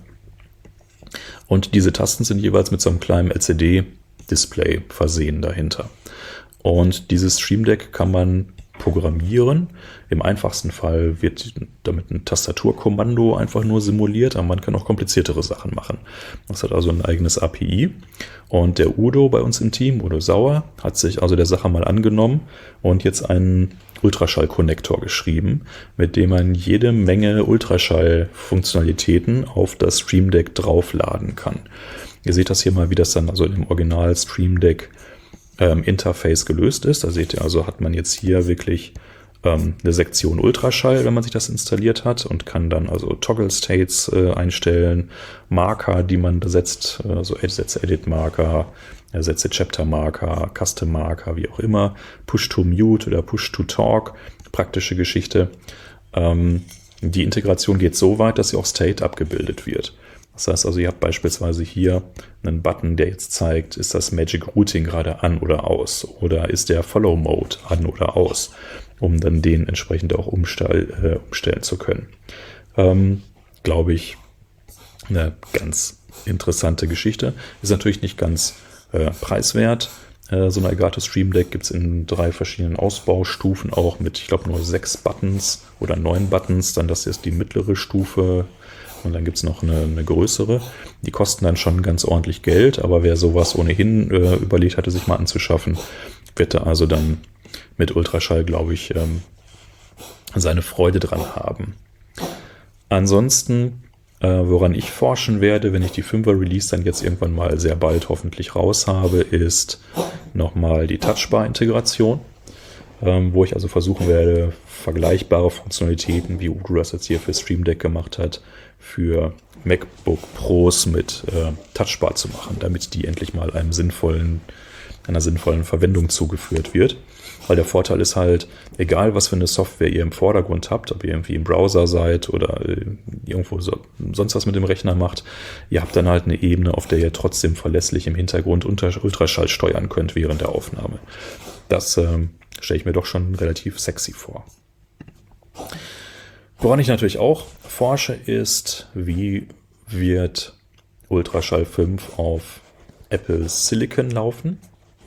Und diese Tasten sind jeweils mit so einem kleinen L C D-Display versehen dahinter. Und dieses Stream Deck kann man programmieren. Im einfachsten Fall wird damit ein Tastaturkommando einfach nur simuliert, aber man kann auch kompliziertere Sachen machen. Das hat also ein eigenes A P I. Und der Udo bei uns im Team, Udo Sauer, hat sich also der Sache mal angenommen und jetzt einen Ultraschall-Konnektor geschrieben, mit dem man jede Menge Ultraschall-Funktionalitäten auf das Stream Deck draufladen kann. Ihr seht das hier mal, wie das dann also im Original Stream Deck ähm, Interface gelöst ist. Da seht ihr also, hat man jetzt hier wirklich ähm, eine Sektion Ultraschall, wenn man sich das installiert hat und kann dann also Toggle States äh, einstellen, Marker, die man da setzt, also setze Edit Marker, setze Chapter Marker, Custom Marker, wie auch immer, Push to Mute oder Push to Talk, praktische Geschichte. Ähm, die Integration geht so weit, dass sie auch State abgebildet wird. Das heißt also, ihr habt beispielsweise hier einen Button, der jetzt zeigt, ist das Magic Routing gerade an oder aus oder ist der Follow Mode an oder aus, um dann den entsprechend auch umstell, äh, umstellen zu können. Ähm, Glaube ich, eine ganz interessante Geschichte. Ist natürlich nicht ganz äh, preiswert. Äh, so ein Elgato Stream Deck gibt es in drei verschiedenen Ausbaustufen auch mit, ich glaube, nur sechs Buttons oder neun Buttons. Dann das ist die mittlere Stufe. Und dann gibt es noch eine, eine größere. Die kosten dann schon ganz ordentlich Geld, aber wer sowas ohnehin äh, überlegt hatte, sich mal anzuschaffen, wird da also dann mit Ultraschall, glaube ich, ähm, seine Freude dran haben. Ansonsten, äh, woran ich forschen werde, wenn ich die fünfer Release dann jetzt irgendwann mal sehr bald hoffentlich raus habe, ist nochmal die Touchbar-Integration, ähm, wo ich also versuchen werde, vergleichbare Funktionalitäten, wie Udo das jetzt hier für Stream Deck gemacht hat, für MacBook Pros mit äh, Touchbar zu machen, damit die endlich mal einem sinnvollen, einer sinnvollen Verwendung zugeführt wird. Weil der Vorteil ist halt, egal was für eine Software ihr im Vordergrund habt, ob ihr irgendwie im Browser seid oder äh, irgendwo so, sonst was mit dem Rechner macht, ihr habt dann halt eine Ebene, auf der ihr trotzdem verlässlich im Hintergrund unter Ultraschall steuern könnt während der Aufnahme. Das ähm, stelle ich mir doch schon relativ sexy vor. Woran ich natürlich auch forsche, ist, wie wird Ultraschall fünf auf Apple Silicon laufen.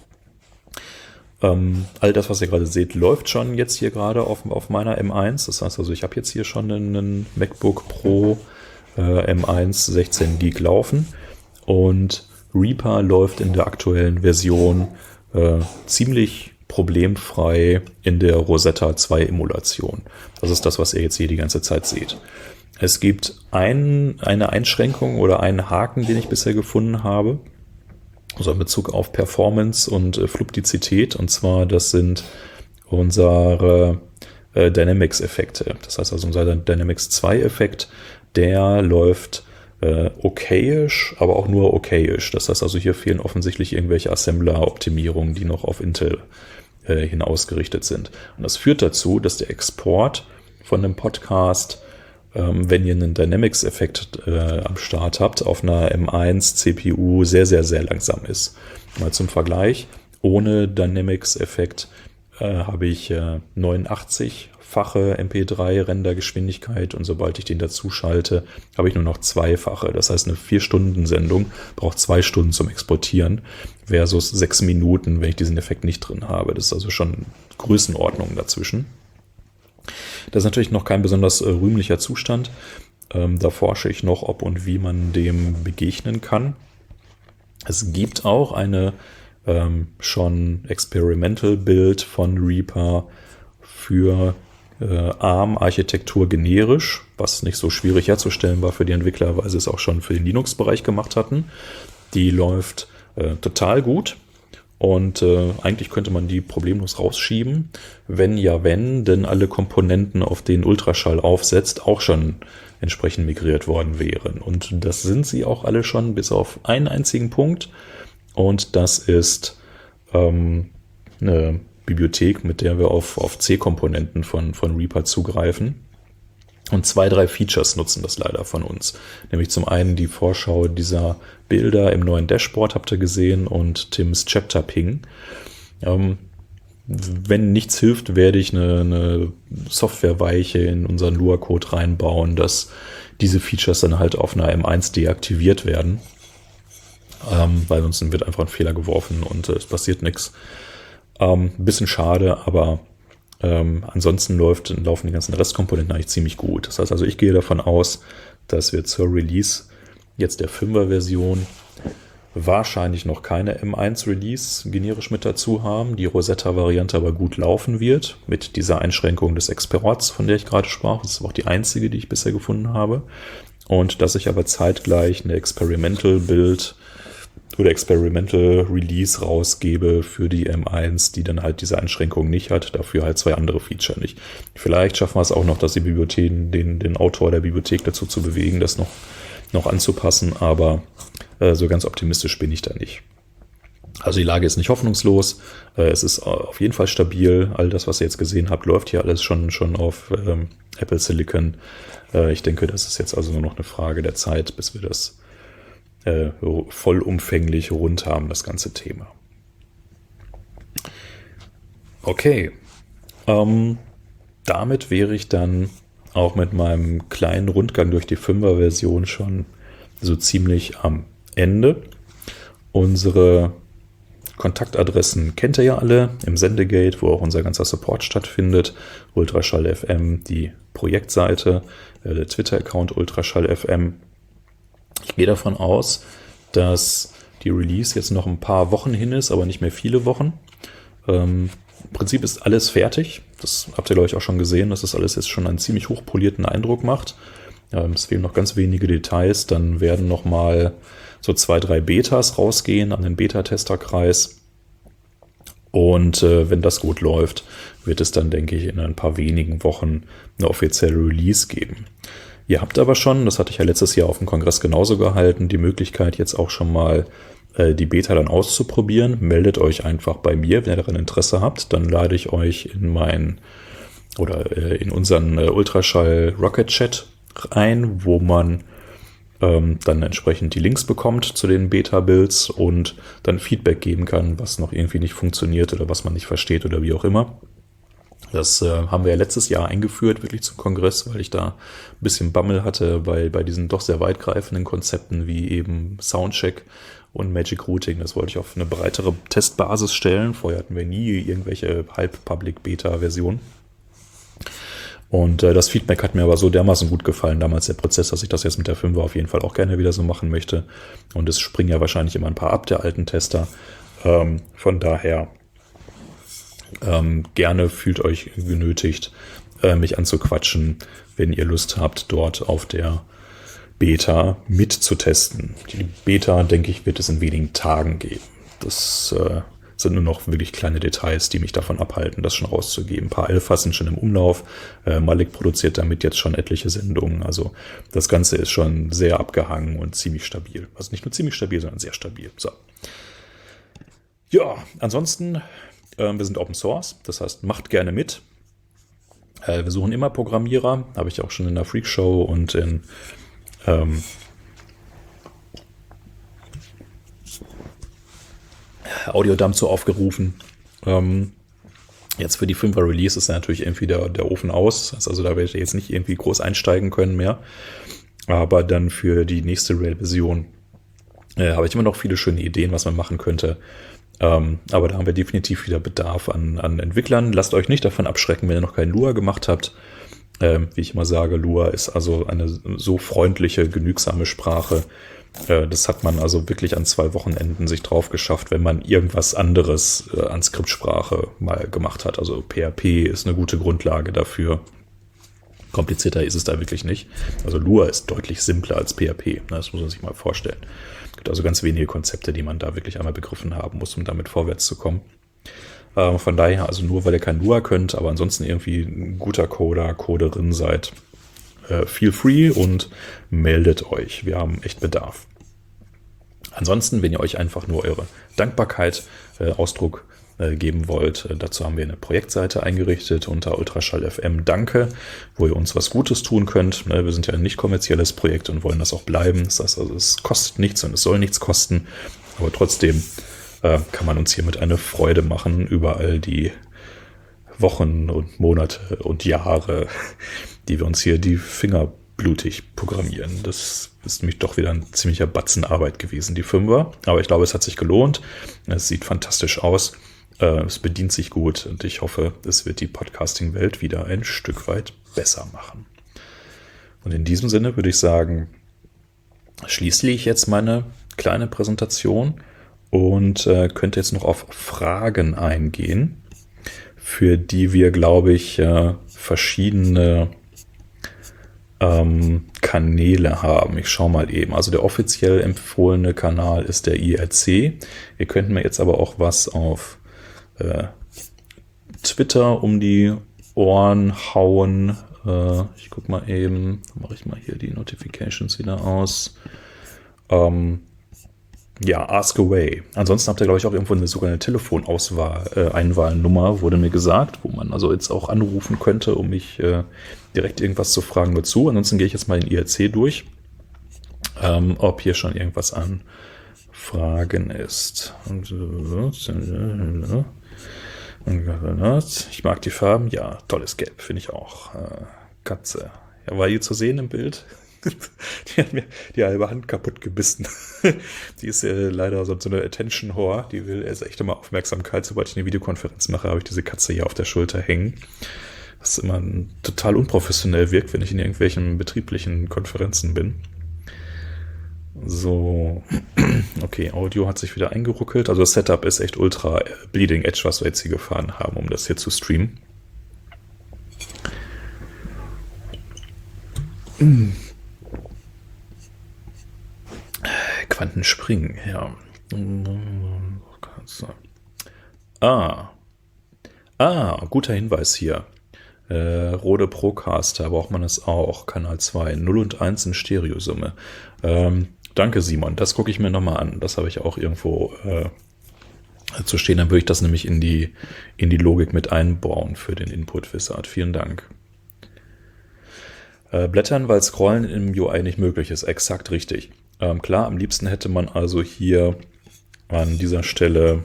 Ähm, all das, was ihr gerade seht, läuft schon jetzt hier gerade auf, auf meiner M eins. Das heißt also, ich habe jetzt hier schon einen MacBook Pro äh, M eins sechzehn Gig laufen und Reaper läuft in der aktuellen Version äh, ziemlich problemfrei in der Rosetta zwei Emulation. Das ist das, was ihr jetzt hier die ganze Zeit seht. Es gibt ein, eine Einschränkung oder einen Haken, den ich bisher gefunden habe, also in Bezug auf Performance und äh, Fluidizität. Und zwar, das sind unsere äh, Dynamics-Effekte. Das heißt also, unser Dynamics zwei Effekt, der läuft äh, okayisch, aber auch nur okayisch. Das heißt also, hier fehlen offensichtlich irgendwelche Assembler-Optimierungen, die noch auf Intel äh, hin ausgerichtet sind. Und das führt dazu, dass der Export von einem Podcast, ähm, wenn ihr einen Dynamics-Effekt äh, am Start habt, auf einer M eins C P U sehr, sehr, sehr langsam ist. Mal zum Vergleich. Ohne Dynamics-Effekt äh, habe ich äh, neunundachtzig-fache M P drei Rendergeschwindigkeit und sobald ich den dazu schalte, habe ich nur noch zweifache. Das heißt, eine vier Stunden Sendung braucht zwei Stunden zum Exportieren versus sechs Minuten, wenn ich diesen Effekt nicht drin habe. Das ist also schon Größenordnung dazwischen. Das ist natürlich noch kein besonders äh, rühmlicher Zustand. Ähm, da forsche ich noch, ob und wie man dem begegnen kann. Es gibt auch eine ähm, schon Experimental Build von Reaper für äh, ARM-Architektur generisch, was nicht so schwierig herzustellen war für die Entwickler, weil sie es auch schon für den Linux-Bereich gemacht hatten. Die läuft äh, total gut. Und äh, eigentlich könnte man die problemlos rausschieben, wenn ja wenn, denn alle Komponenten, auf denen Ultraschall aufsetzt, auch schon entsprechend migriert worden wären. Und das sind sie auch alle schon, bis auf einen einzigen Punkt. Und das ist ähm, eine Bibliothek, mit der wir auf, auf C-Komponenten von, von Reaper zugreifen. Und zwei, drei Features nutzen das leider von uns. Nämlich zum einen die Vorschau dieser Bilder im neuen Dashboard, habt ihr gesehen, und Tims Chapter Ping. Ähm, wenn nichts hilft, werde ich eine, eine Softwareweiche in unseren Lua-Code reinbauen, dass diese Features dann halt auf einer M eins deaktiviert werden. Ähm, weil sonst wird einfach ein Fehler geworfen und äh, es passiert nichts. Ähm, bisschen schade, aber Ähm, ansonsten läuft, laufen die ganzen Restkomponenten eigentlich ziemlich gut. Das heißt also, ich gehe davon aus, dass wir zur Release jetzt der Fünfer-Version wahrscheinlich noch keine M eins Release generisch mit dazu haben, die Rosetta-Variante aber gut laufen wird, mit dieser Einschränkung des Exports, von der ich gerade sprach. Das ist auch die einzige, die ich bisher gefunden habe. Und dass ich aber zeitgleich eine Experimental Build oder Experimental Release rausgebe für die M eins, die dann halt diese Einschränkungen nicht hat, dafür halt zwei andere Feature nicht. Vielleicht schaffen wir es auch noch, dass die Bibliothek, den, den Autor der Bibliothek dazu zu bewegen, das noch, noch anzupassen, aber äh, so ganz optimistisch bin ich da nicht. Also die Lage ist nicht hoffnungslos, äh, es ist auf jeden Fall stabil, all das, was ihr jetzt gesehen habt, läuft hier alles schon, schon auf ähm, Apple Silicon. Äh, ich denke, das ist jetzt also nur noch eine Frage der Zeit, bis wir das Äh, vollumfänglich rund haben, das ganze Thema. Okay, ähm, damit wäre ich dann auch mit meinem kleinen Rundgang durch die Fünfer-Version schon so ziemlich am Ende. Unsere Kontaktadressen kennt ihr ja alle im Sendegate, wo auch unser ganzer Support stattfindet. Ultraschall F M, die Projektseite, äh, der Twitter-Account Ultraschall F M. Ich gehe davon aus, dass die Release jetzt noch ein paar Wochen hin ist, aber nicht mehr viele Wochen. Ähm, Im Prinzip ist alles fertig. Das habt ihr, glaube ich, auch schon gesehen, dass das alles jetzt schon einen ziemlich hochpolierten Eindruck macht. Ähm, es fehlen noch ganz wenige Details. Dann werden noch mal so zwei, drei Betas rausgehen an den Beta-Testerkreis. Und äh, wenn das gut läuft, wird es dann, denke ich, in ein paar wenigen Wochen eine offizielle Release geben. Ihr habt aber schon, das hatte ich ja letztes Jahr auf dem Kongress genauso gehalten, die Möglichkeit jetzt auch schon mal äh, die Beta dann auszuprobieren. Meldet euch einfach bei mir, wenn ihr daran Interesse habt. Dann lade ich euch in mein oder äh, in unseren äh, Ultraschall Rocket Chat ein, wo man ähm, dann entsprechend die Links bekommt zu den Beta-Builds und dann Feedback geben kann, was noch irgendwie nicht funktioniert oder was man nicht versteht oder wie auch immer. Das äh, haben wir ja letztes Jahr eingeführt, wirklich zum Kongress, weil ich da ein bisschen Bammel hatte bei, bei diesen doch sehr weitgreifenden Konzepten wie eben Soundcheck und Magic Routing. Das wollte ich auf eine breitere Testbasis stellen. Vorher hatten wir nie irgendwelche Halb-Public-Beta-Versionen. Und äh, das Feedback hat mir aber so dermaßen gut gefallen, damals der Prozess, dass ich das jetzt mit der Fünfer auf jeden Fall auch gerne wieder so machen möchte. Und es springen ja wahrscheinlich immer ein paar ab, der alten Tester. Ähm, von daher ähm, gerne fühlt euch genötigt, äh, mich anzuquatschen, wenn ihr Lust habt, dort auf der Beta mitzutesten. Die Beta, denke ich, wird es in wenigen Tagen geben. Das äh, sind nur noch wirklich kleine Details, die mich davon abhalten, das schon rauszugeben. Ein paar Alphas sind schon im Umlauf. Äh, Malik produziert damit jetzt schon etliche Sendungen. Also das Ganze ist schon sehr abgehangen und ziemlich stabil. Also nicht nur ziemlich stabil, sondern sehr stabil. So. Ja, ansonsten, äh, wir sind Open Source. Das heißt, macht gerne mit. Äh, wir suchen immer Programmierer. Habe ich auch schon in der Freak Show und in ähm, Audiodump so aufgerufen. Ähm, jetzt für die fünfer Release ist natürlich irgendwie der, der Ofen aus. Also da werde ich jetzt nicht irgendwie groß einsteigen können mehr. Aber dann für die nächste Rail-Version äh, habe ich immer noch viele schöne Ideen, was man machen könnte. Ähm, aber da haben wir definitiv wieder Bedarf an, an Entwicklern. Lasst euch nicht davon abschrecken, wenn ihr noch keinen Lua gemacht habt. Ähm, wie ich immer sage, Lua ist also eine so freundliche, genügsame Sprache. Äh, das hat man also wirklich an zwei Wochenenden sich drauf geschafft, wenn man irgendwas anderes äh, an Skriptsprache mal gemacht hat. Also P H P ist eine gute Grundlage dafür. Komplizierter ist es da wirklich nicht. Also Lua ist deutlich simpler als P H P. Das muss man sich mal vorstellen. Es gibt also ganz wenige Konzepte, die man da wirklich einmal begriffen haben muss, um damit vorwärts zu kommen. Äh, von daher, also nur weil ihr kein Lua könnt, aber ansonsten irgendwie ein guter Coder, Coderin seid, äh, feel free und meldet euch. Wir haben echt Bedarf. Ansonsten, wenn ihr euch einfach nur eure Dankbarkeit äh, Ausdruck äh, geben wollt, äh, dazu haben wir eine Projektseite eingerichtet unter Ultraschall F M Danke, wo ihr uns was Gutes tun könnt. Ne, wir sind ja ein nicht kommerzielles Projekt und wollen das auch bleiben. Das heißt also, es kostet nichts und es soll nichts kosten, aber trotzdem äh, kann man uns hiermit eine Freude machen über all die Wochen und Monate und Jahre, die wir uns hier die Finger blutig programmieren. Das ist nämlich doch wieder ein ziemlicher Batzen Arbeit gewesen, die Fünfer. Aber ich glaube, es hat sich gelohnt. Es sieht fantastisch aus. Es bedient sich gut und ich hoffe, es wird die Podcasting-Welt wieder ein Stück weit besser machen. Und in diesem Sinne würde ich sagen, schließe ich jetzt meine kleine Präsentation und äh, könnte jetzt noch auf Fragen eingehen, für die wir, glaube ich, äh, verschiedene ähm, Kanäle haben. Ich schaue mal eben. Also der offiziell empfohlene Kanal ist der I R C. Ihr könnt mir jetzt aber auch was auf äh, Twitter um die Ohren hauen. Äh, ich gucke mal eben, mache ich mal hier die Notifications wieder aus. Ähm, Ja, ask away. Ansonsten habt ihr, glaube ich, auch irgendwo eine sogar eine Telefonauswahl, äh, Einwahlnummer, wurde mir gesagt, wo man also jetzt auch anrufen könnte, um mich äh, direkt irgendwas zu fragen dazu. Ansonsten gehe ich jetzt mal den I R C durch, ähm, ob hier schon irgendwas an Fragen ist. Ich mag die Farben. Ja, tolles Gelb, finde ich auch. Äh, Katze. Ja, war hier zu sehen im Bild? Die hat mir die halbe Hand kaputt gebissen. Die ist äh, leider so, so eine Attention-Whore. Die will erst echt immer Aufmerksamkeit. Sobald ich eine Videokonferenz mache, habe ich diese Katze hier auf der Schulter hängen. Was immer total unprofessionell wirkt, wenn ich in irgendwelchen betrieblichen Konferenzen bin. So, okay, Audio hat sich wieder eingeruckelt. Also das Setup ist echt ultra bleeding edge, was wir jetzt hier gefahren haben, um das hier zu streamen. Quantenspringen, ja. Ah. Ah, guter Hinweis hier. Äh, Rode Procaster braucht man es auch. Kanal zwei, null und eins in Stereosumme. Ähm, danke, Simon. Das gucke ich mir nochmal an. Das habe ich auch irgendwo äh, zu stehen. Dann würde ich das nämlich in die, in die Logik mit einbauen für den Input-Wizard. Vielen Dank. Äh, blättern, weil Scrollen im U I nicht möglich ist. Exakt richtig. Ähm, klar, am liebsten hätte man also hier an dieser Stelle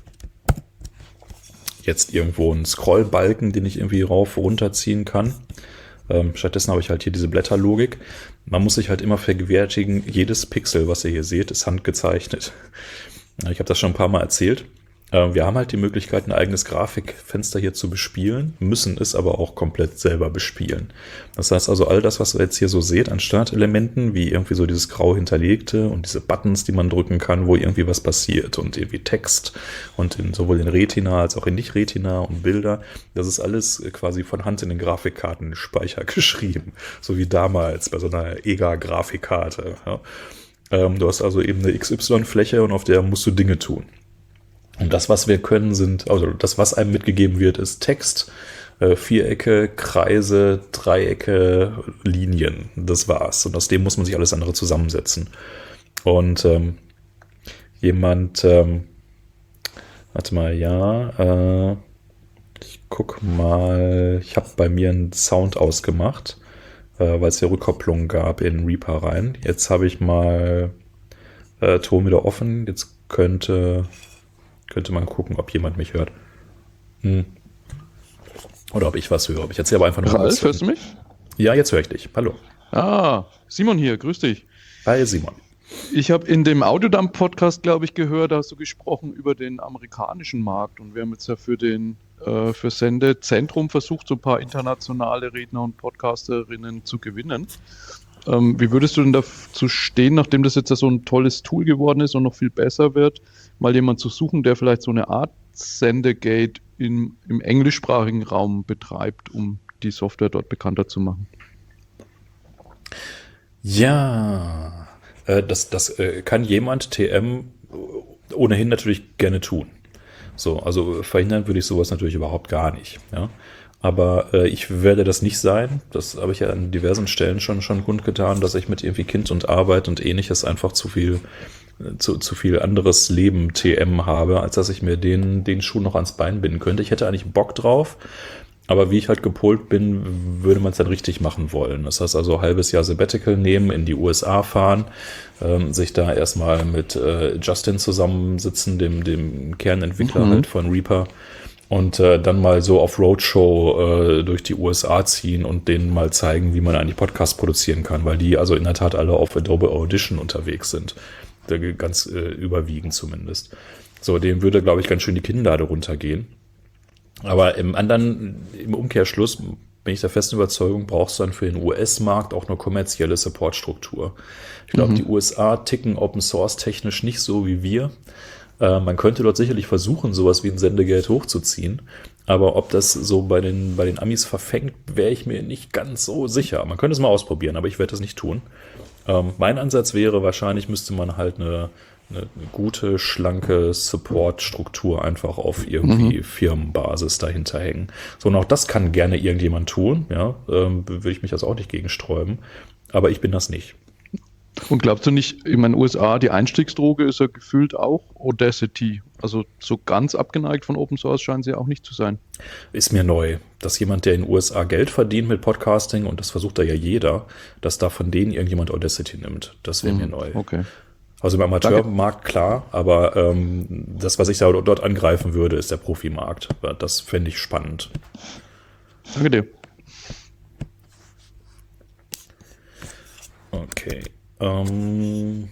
jetzt irgendwo einen Scrollbalken, den ich irgendwie rauf runterziehen kann. Ähm, stattdessen habe ich halt hier diese Blätterlogik. Man muss sich halt immer vergewärtigen, jedes Pixel, was ihr hier seht, ist handgezeichnet. Ich habe das schon ein paar Mal erzählt. Wir haben halt die Möglichkeit, ein eigenes Grafikfenster hier zu bespielen, müssen es aber auch komplett selber bespielen. Das heißt also, all das, was ihr jetzt hier so seht an Startelementen, wie irgendwie so dieses grau hinterlegte und diese Buttons, die man drücken kann, wo irgendwie was passiert und irgendwie Text und in, sowohl in Retina als auch in Nicht-Retina und Bilder, das ist alles quasi von Hand in den Grafikkartenspeicher geschrieben, so wie damals bei so einer E G A-Grafikkarte. Ja. Ähm, du hast also eben eine X Y-Fläche und auf der musst du Dinge tun. Und das, was wir können, sind, also das, was einem mitgegeben wird, ist Text, äh, Vierecke, Kreise, Dreiecke, Linien. Das war's. Und aus dem muss man sich alles andere zusammensetzen. Und ähm, jemand, ähm, warte mal, ja, äh, ich guck mal, ich habe bei mir einen Sound ausgemacht, äh, weil es hier Rückkopplungen gab in Reaper rein. Jetzt habe ich mal äh, Ton wieder offen. Jetzt könnte Könnte man gucken, ob jemand mich hört. Hm. Oder ob ich was höre. Ich erzähle aber einfach nur Ralf, hörst du mich? Ja, jetzt höre ich dich. Hallo. Ah, Simon hier, grüß dich. Hi Simon. Ich habe in dem Audiodump-Podcast, glaube ich, gehört, da hast du gesprochen über den amerikanischen Markt. Und wir haben jetzt ja für den äh, für Sendezentrum versucht, so ein paar internationale Redner und Podcasterinnen zu gewinnen. Ähm, wie würdest du denn dazu stehen, nachdem das jetzt ja so ein tolles Tool geworden ist und noch viel besser wird, mal jemanden zu suchen, der vielleicht so eine Art Sendegate im, im englischsprachigen Raum betreibt, um die Software dort bekannter zu machen? Ja, äh, das, das äh, kann jemand T M ohnehin natürlich gerne tun. So, also verhindern würde ich sowas natürlich überhaupt gar nicht. Ja? Aber äh, ich werde das nicht sein. Das habe ich ja an diversen Stellen schon, schon kundgetan, dass ich mit irgendwie Kind und Arbeit und ähnliches einfach zu viel, zu, zu viel anderes Leben T M habe, als dass ich mir den, den Schuh noch ans Bein binden könnte. Ich hätte eigentlich Bock drauf. Aber wie ich halt gepolt bin, würde man es dann richtig machen wollen. Das heißt also, halbes Jahr Sabbatical nehmen, in die U S A fahren, ähm, sich da erstmal mit äh, Justin zusammensitzen, dem, dem Kernentwickler Mhm. halt von Reaper, und äh, dann mal so auf Roadshow äh, durch die U S A ziehen und denen mal zeigen, wie man eigentlich Podcast produzieren kann, weil die also in der Tat alle auf Adobe Audition unterwegs sind. Ganz äh, überwiegend zumindest. So, dem würde, glaube ich, ganz schön die Kinnlade runtergehen. Aber im anderen, im Umkehrschluss bin ich der festen Überzeugung, brauchst du dann für den U S-Markt auch eine kommerzielle Supportstruktur. Ich glaube, Mhm. die U S A ticken Open Source technisch nicht so wie wir. Äh, man könnte dort sicherlich versuchen, sowas wie ein Sendegate hochzuziehen. Aber ob das so bei den, bei den Amis verfängt, wäre ich mir nicht ganz so sicher. Man könnte es mal ausprobieren, aber ich werde das nicht tun. Ähm, mein Ansatz wäre, wahrscheinlich müsste man halt eine, eine gute, schlanke Support-Struktur einfach auf irgendwie Mhm. Firmenbasis dahinter hängen. So, und auch das kann gerne irgendjemand tun, ja, ähm, würde ich mich also auch nicht gegen sträuben, aber ich bin das nicht. Und glaubst du nicht, in den U S A, die Einstiegsdroge ist ja gefühlt auch Audacity. Also so ganz abgeneigt von Open Source scheinen sie auch nicht zu sein. Ist mir neu, dass jemand, der in den U S A Geld verdient mit Podcasting, und das versucht da ja jeder, dass da von denen irgendjemand Audacity nimmt. Das wäre mir Mhm. neu. Okay. Also im Amateurmarkt klar, aber ähm, das, was ich da dort angreifen würde, ist der Profimarkt. Das fände ich spannend. Danke dir. Okay. Ähm,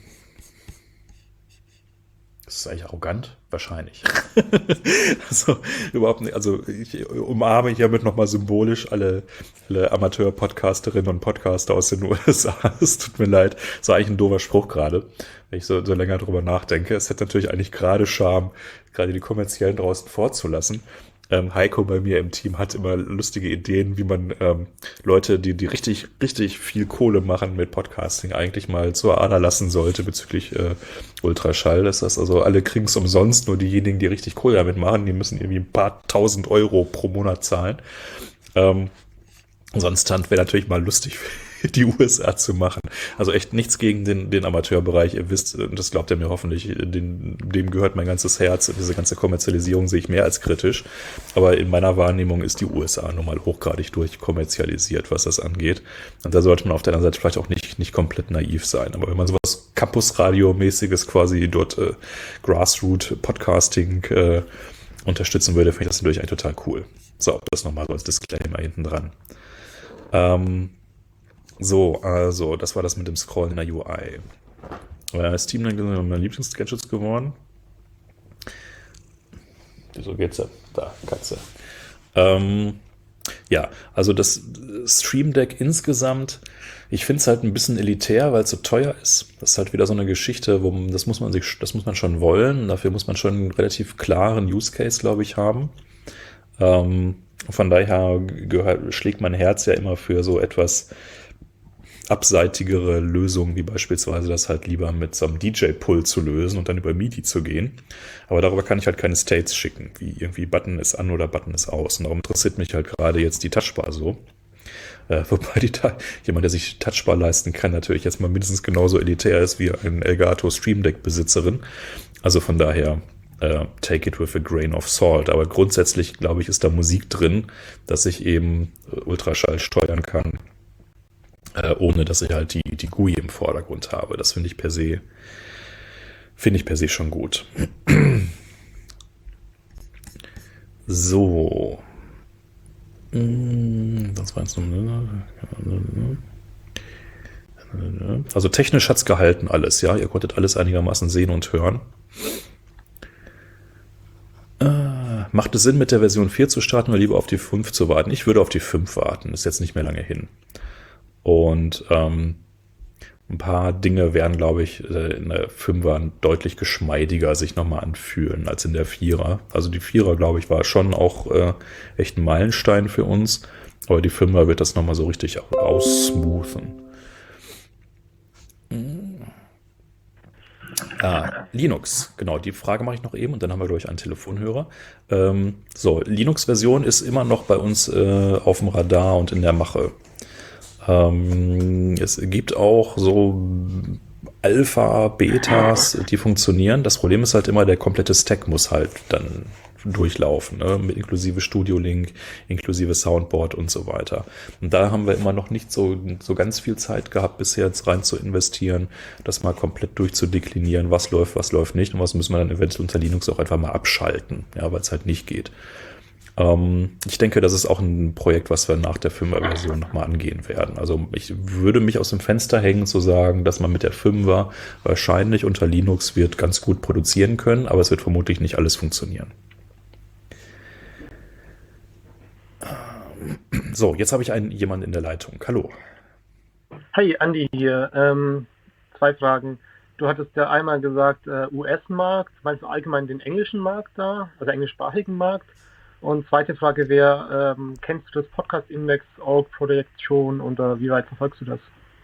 das ist eigentlich arrogant? Wahrscheinlich. Also überhaupt nicht. Also ich umarme hiermit nochmal symbolisch alle, alle Amateur-Podcasterinnen und Podcaster aus den U S A. Es tut mir leid. Das war eigentlich ein doofer Spruch gerade, wenn ich so, so länger drüber nachdenke. Es hätte natürlich eigentlich gerade Charme, gerade die kommerziellen draußen vorzulassen. Ähm, Heiko bei mir im Team hat immer lustige Ideen, wie man ähm, Leute, die, die richtig, richtig viel Kohle machen mit Podcasting, eigentlich mal zur Ader lassen sollte bezüglich äh, Ultraschall. Das heißt also, alle kriegen es umsonst, nur diejenigen, die richtig Kohle damit machen, die müssen irgendwie ein paar tausend Euro pro Monat zahlen. Ähm, sonst wäre natürlich mal lustig, die U S A zu machen. Also echt nichts gegen den, den Amateurbereich. Ihr wisst, das glaubt ihr mir hoffentlich, den, dem gehört mein ganzes Herz. Diese ganze Kommerzialisierung sehe ich mehr als kritisch. Aber in meiner Wahrnehmung ist die U S A nun mal hochgradig durchkommerzialisiert, was das angeht. Und da sollte man auf der anderen Seite vielleicht auch nicht, nicht komplett naiv sein. Aber wenn man sowas Campus-Radio-mäßiges quasi dort äh, Grassroot-Podcasting äh, unterstützen würde, finde ich das natürlich eigentlich total cool. So, das nochmal so als Disclaimer hinten dran. Ähm, So, also, das war das mit dem Scrollen in der U I. Äh, Steam Link ist mein Lieblingsgadget geworden. Wieso geht's da? Da, Katze. Ähm, ja, also das Stream Deck insgesamt, ich finde es halt ein bisschen elitär, weil es so teuer ist. Das ist halt wieder so eine Geschichte, wo das muss man sich, das muss man schon wollen. Dafür muss man schon einen relativ klaren Use Case, glaube ich, haben. Ähm, von daher gehört, schlägt mein Herz ja immer für so etwas abseitigere Lösungen, wie beispielsweise das halt lieber mit so einem D J-Pull zu lösen und dann über MIDI zu gehen. Aber darüber kann ich halt keine States schicken, wie irgendwie Button ist an oder Button ist aus. Und darum interessiert mich halt gerade jetzt die Touchbar so. Äh, wobei die Ta- jemand, der sich Touchbar leisten kann, natürlich jetzt mal mindestens genauso elitär ist wie ein Elgato Stream Deck-Besitzerin. Also von daher äh, take it with a grain of salt. Aber grundsätzlich, glaube ich, ist da Musik drin, dass ich eben äh, Ultraschall steuern kann, ohne dass ich halt die, die G U I im Vordergrund habe. Das finde ich per se, finde ich per se schon gut. So. Das war jetzt noch. Also technisch hat's gehalten alles, ja. Ihr konntet alles einigermaßen sehen und hören. Äh, macht es Sinn, mit der Version vier zu starten oder lieber auf die fünf zu warten? Ich würde auf die fünf warten, ist jetzt nicht mehr lange hin. Und ähm, ein paar Dinge werden, glaube ich, in der fünfer deutlich geschmeidiger sich nochmal anfühlen als in der vierer. Also die vierer, glaube ich, war schon auch äh, echt ein Meilenstein für uns. Aber die fünfer wird das nochmal so richtig aussmoothen. Ah, Linux, genau, die Frage mache ich noch eben und dann haben wir, glaube ich, einen Telefonhörer. Ähm, so, Linux-Version ist immer noch bei uns äh, auf dem Radar und in der Mache. Ähm, es gibt auch so Alpha, Betas, die funktionieren. Das Problem ist halt immer, der komplette Stack muss halt dann durchlaufen, ne? Mit inklusive Studio Link, inklusive Soundboard und so weiter. Und da haben wir immer noch nicht so, so ganz viel Zeit gehabt, bisher jetzt rein zu investieren, das mal komplett durchzudeklinieren, was läuft, was läuft nicht und was müssen wir dann eventuell unter Linux auch einfach mal abschalten, ja, weil es halt nicht geht. Ähm, ich denke, das ist auch ein Projekt, was wir nach der fünfer-Version nochmal angehen werden. Also ich würde mich aus dem Fenster hängen zu sagen, dass man mit der fünfer wahrscheinlich unter Linux wird ganz gut produzieren können, aber es wird vermutlich nicht alles funktionieren. So, jetzt habe ich einen jemanden in der Leitung. Hallo. Hi, Andi hier. Ähm, zwei Fragen. Du hattest ja einmal gesagt, äh, U S-Markt. Meinst du allgemein den englischen Markt da, also englischsprachigen Markt? Und zweite Frage wäre, ähm, kennst du das Podcast-Index Org-Projekt schon und äh, wie weit verfolgst du das?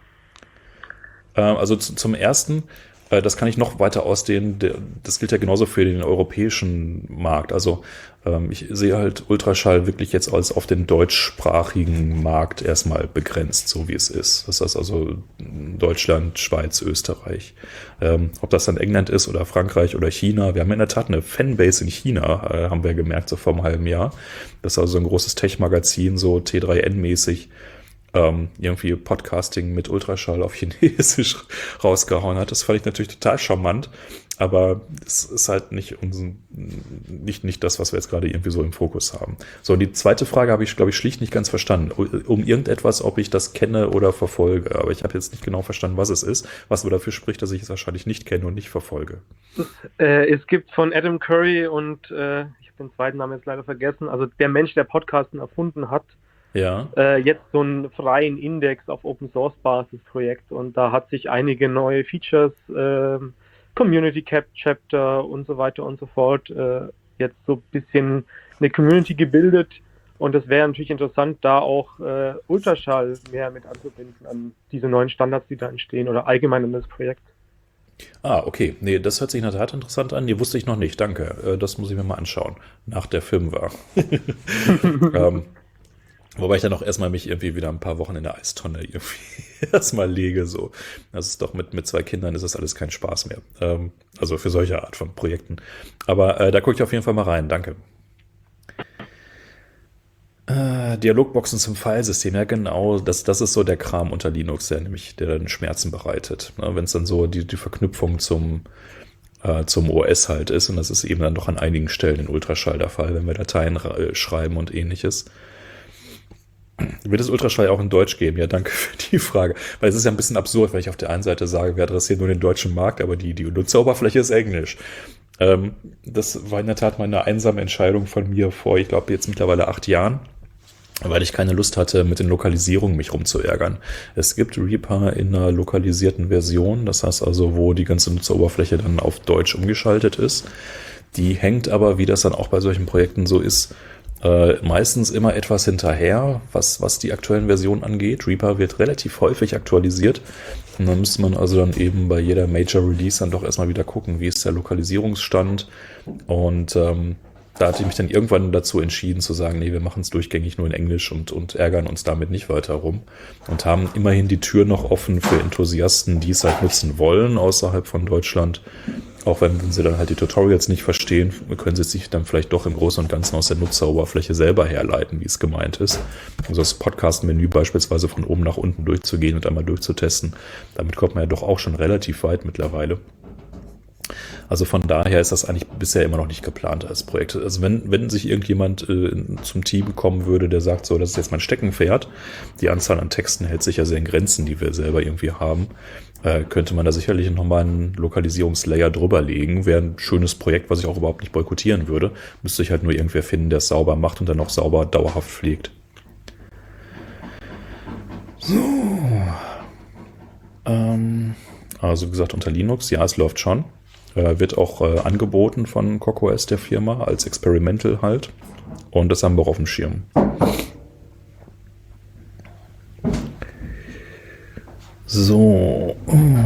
Ähm, also zu, zum Ersten, äh, das kann ich noch weiter ausdehnen. Der, das gilt ja genauso für den europäischen Markt. Also ähm, ich sehe halt Ultraschall wirklich jetzt als auf den deutschsprachigen Markt erstmal begrenzt, so wie es ist. Das heißt also Deutschland, Schweiz, Österreich. Ähm, ob das dann England ist oder Frankreich oder China. Wir haben in der Tat eine Fanbase in China, äh, haben wir gemerkt, so vor einem halben Jahr. Das ist also ein großes Tech-Magazin, so T drei N-mäßig. Ähm, irgendwie Podcasting mit Ultraschall auf Chinesisch rausgehauen hat. Das fand ich natürlich total charmant, aber es ist halt nicht, unser, nicht, nicht das, was wir jetzt gerade irgendwie so im Fokus haben. So, und die zweite Frage habe ich, glaube ich, schlicht nicht ganz verstanden. Um irgendetwas, ob ich das kenne oder verfolge. Aber ich habe jetzt nicht genau verstanden, was es ist, was aber dafür spricht, dass ich es wahrscheinlich nicht kenne und nicht verfolge. Äh, es gibt von Adam Curry und äh, ich habe den zweiten Namen jetzt leider vergessen, also der Mensch, der Podcasten erfunden hat, Ja. Äh, jetzt so einen freien Index auf Open Source Basis Projekt und da hat sich einige neue Features, äh, Community Cap Chapter und so weiter und so fort, äh, jetzt so ein bisschen eine Community gebildet und es wäre natürlich interessant, da auch äh, Ultraschall mehr mit anzubinden an diese neuen Standards, die da entstehen oder allgemein an das Projekt. Ah, okay. Nee, das hört sich in der Tat interessant an. Die wusste ich noch nicht. Danke. Äh, das muss ich mir mal anschauen. Nach der fünfer. ähm, Wobei ich dann auch erstmal mich irgendwie wieder ein paar Wochen in der Eistonne irgendwie erstmal lege. So. Das ist doch mit, mit zwei Kindern ist das alles kein Spaß mehr. Ähm, also für solche Art von Projekten. Aber äh, da gucke ich auf jeden Fall mal rein. Danke. Äh, Dialogboxen zum Filesystem. Ja, genau. Das, das ist so der Kram unter Linux, der nämlich der dann Schmerzen bereitet. Ne, wenn es dann so die, die Verknüpfung zum äh, zum O S halt ist. Und das ist eben dann doch an einigen Stellen in Ultraschall der Fall, wenn wir Dateien äh, schreiben und ähnliches. Wird es Ultraschall auch in Deutsch geben? Ja, danke für die Frage. Weil es ist ja ein bisschen absurd, wenn ich auf der einen Seite sage, wir adressieren nur den deutschen Markt, aber die, die Nutzeroberfläche ist Englisch. Ähm, das war in der Tat mal eine einsame Entscheidung von mir vor, ich glaube, jetzt mittlerweile acht Jahren, weil ich keine Lust hatte, mit den Lokalisierungen mich rumzuärgern. Es gibt Reaper in einer lokalisierten Version, das heißt also, wo die ganze Nutzeroberfläche dann auf Deutsch umgeschaltet ist. Die hängt aber, wie das dann auch bei solchen Projekten so ist, Äh, meistens immer etwas hinterher, was, was die aktuellen Versionen angeht. Reaper wird relativ häufig aktualisiert und dann müsste man also dann eben bei jeder Major Release dann doch erstmal wieder gucken, wie ist der Lokalisierungsstand und ähm, da hatte ich mich dann irgendwann dazu entschieden zu sagen, nee, wir machen es durchgängig nur in Englisch und, und ärgern uns damit nicht weiter rum und haben immerhin die Tür noch offen für Enthusiasten, die es halt nutzen wollen außerhalb von Deutschland. Auch wenn, wenn sie dann halt die Tutorials nicht verstehen, können sie sich dann vielleicht doch im Großen und Ganzen aus der Nutzeroberfläche selber herleiten, wie es gemeint ist. Also das Podcast-Menü beispielsweise von oben nach unten durchzugehen und einmal durchzutesten. Damit kommt man ja doch auch schon relativ weit mittlerweile. Also von daher ist das eigentlich bisher immer noch nicht geplant als Projekt. Also wenn, wenn sich irgendjemand äh, zum Team kommen würde, der sagt, so, das ist jetzt mein Steckenpferd, die Anzahl an Texten hält sich ja sehr in Grenzen, die wir selber irgendwie haben, äh, könnte man da sicherlich nochmal einen Lokalisierungslayer drüber legen. Wäre ein schönes Projekt, was ich auch überhaupt nicht boykottieren würde. Müsste ich halt nur irgendwer finden, der es sauber macht und dann auch sauber dauerhaft pflegt. So. Ähm, also wie gesagt, unter Linux, ja, es läuft schon. Äh, wird auch äh, angeboten von CockOS, der Firma, als Experimental halt. Und das haben wir auch auf dem Schirm. So.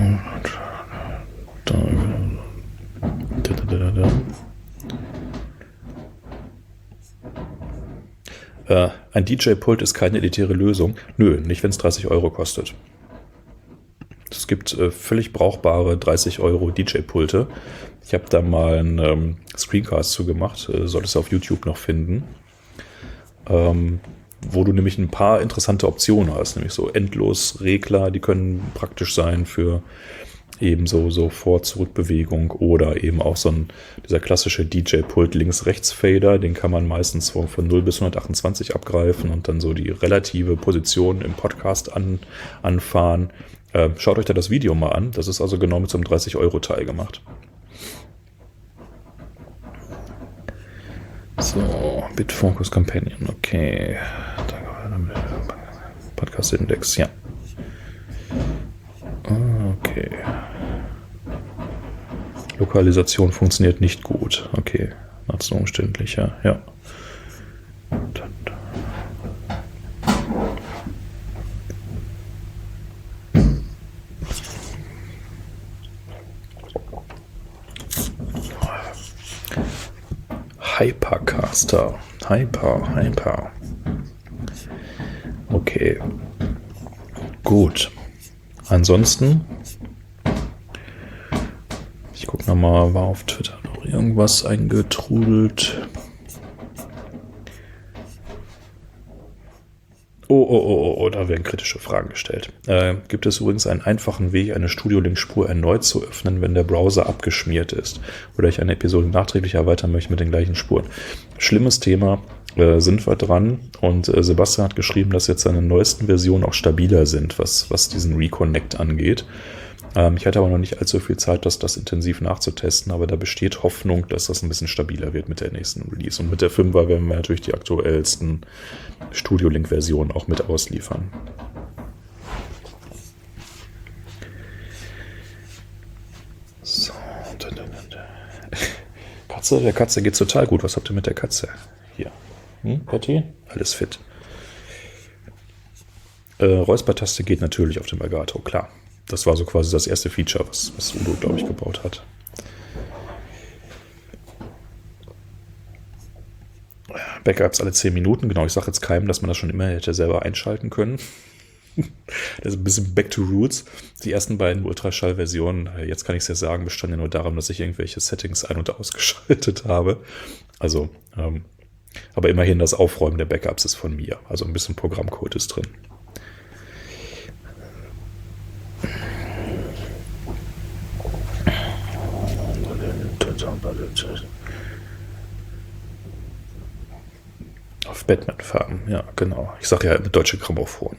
Da, da, da, da, da. Äh, ein D J-Pult ist keine elitäre Lösung. Nö, nicht wenn es dreißig Euro kostet. Es gibt äh, völlig brauchbare dreißig Euro D J-Pulte. Ich habe da mal einen ähm, Screencast zu gemacht, äh, solltest du auf YouTube noch finden, ähm, wo du nämlich ein paar interessante Optionen hast, nämlich so Endlos-Regler, die können praktisch sein für eben so, so Vor-Zurück-Bewegung oder eben auch so ein, dieser klassische D J-Pult Links-Rechts-Fader, den kann man meistens von, von null bis hundertachtundzwanzig abgreifen und dann so die relative Position im Podcast an, anfahren. Äh, schaut euch da das Video mal an. Das ist also genau mit so einem dreißig Euro Teil gemacht. So, Bitfocus Companion, okay. Podcast Index, ja. Okay. Lokalisation funktioniert nicht gut. Okay, das ist umständlich, ja. ja. Hypercaster. Hyper, Hyper. Okay. Gut. Ansonsten, ich gucke nochmal, war auf Twitter noch irgendwas eingetrudelt. Oh, oh, oh, oh, da werden kritische Fragen gestellt. Äh, gibt es übrigens einen einfachen Weg, eine Studio-Link-Spur erneut zu öffnen, wenn der Browser abgeschmiert ist oder ich eine Episode nachträglich erweitern möchte mit den gleichen Spuren? Schlimmes Thema, äh, sind wir dran. Und äh, Sebastian hat geschrieben, dass jetzt seine neuesten Versionen auch stabiler sind, was, was diesen Reconnect angeht. Ähm, ich hatte aber noch nicht allzu viel Zeit, das, das intensiv nachzutesten, aber da besteht Hoffnung, dass das ein bisschen stabiler wird mit der nächsten Release. Und mit der Fünfer werden wir natürlich die aktuellsten Studio-Link-Versionen auch mit ausliefern. So. Katze, der Katze geht total gut. Was habt ihr mit der Katze? Hier. Hm, Patty? Alles fit. Äh, Räuspertaste geht natürlich auf dem Elgato, klar. Das war so quasi das erste Feature, was, was Udo, glaube ich, gebaut hat. Backups alle zehn Minuten. Genau, ich sage jetzt keinem, dass man das schon immer hätte selber einschalten können. Das ist ein bisschen back to roots. Die ersten beiden Ultraschall-Versionen, jetzt kann ich es ja sagen, bestanden ja nur daran, dass ich irgendwelche Settings ein- und ausgeschaltet habe. Also, ähm, aber immerhin das Aufräumen der Backups ist von mir. Also ein bisschen Programmcode ist drin. Auf Batman-Farben, ja, genau. Ich sage ja eine deutsche Grammophon.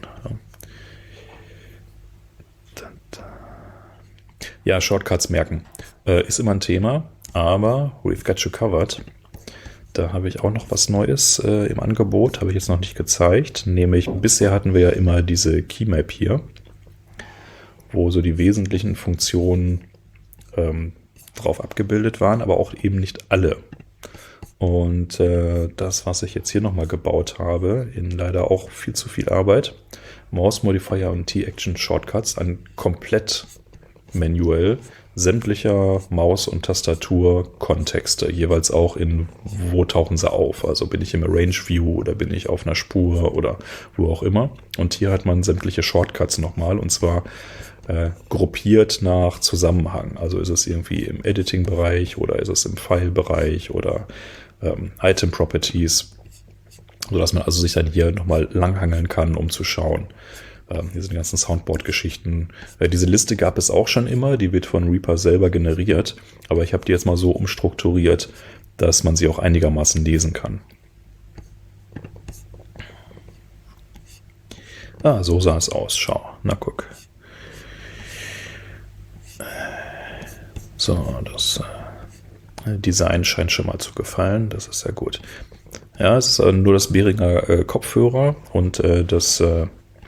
Ja, Shortcuts merken. Äh, ist immer ein Thema, aber we've got you covered. Da habe ich auch noch was Neues äh, im Angebot, habe ich jetzt noch nicht gezeigt. Nämlich, bisher hatten wir ja immer diese Keymap hier, wo so die wesentlichen Funktionen ähm, drauf abgebildet waren, aber auch eben nicht alle. Und äh, das, was ich jetzt hier nochmal gebaut habe, in leider auch viel zu viel Arbeit, Mouse Modifier und T-Action Shortcuts, ein komplett manuell sämtlicher Maus- und Tastatur-Kontexte, jeweils auch in, wo tauchen sie auf. Also bin ich im Arrange View oder bin ich auf einer Spur oder wo auch immer. Und hier hat man sämtliche Shortcuts nochmal, und zwar äh, gruppiert nach Zusammenhang. Also ist es irgendwie im Editing-Bereich oder ist es im File-Bereich oder ähm, Item-Properties, sodass man also sich dann hier nochmal langhangeln kann, um zu schauen, Ähm, diese ganzen Soundboard-Geschichten. Äh, diese Liste gab es auch schon immer, die wird von Reaper selber generiert, aber ich habe die jetzt mal so umstrukturiert, dass man sie auch einigermaßen lesen kann. Ah, so sah es aus. Schau. Na guck. So, das äh, Design scheint schon mal zu gefallen. Das ist sehr gut. Ja, es ist äh, nur das Behringer äh, Kopfhörer und äh, das äh,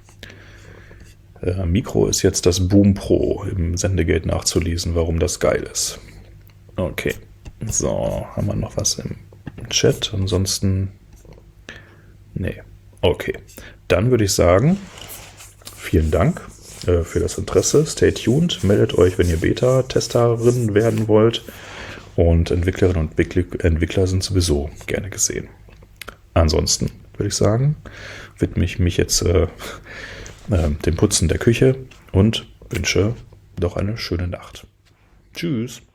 äh, Mikro ist jetzt das Boom Pro. Im Sendegate nachzulesen, warum das geil ist. Okay. So, haben wir noch was im Chat? Ansonsten. Nee. Okay. Dann würde ich sagen, vielen Dank äh, für das Interesse. Stay tuned. Meldet euch, wenn ihr Beta-Testerin werden wollt. Und Entwicklerinnen und Entwickler sind sowieso gerne gesehen. Ansonsten würde ich sagen, widme ich mich jetzt äh, äh, dem Putzen der Küche und wünsche noch eine schöne Nacht. Tschüss.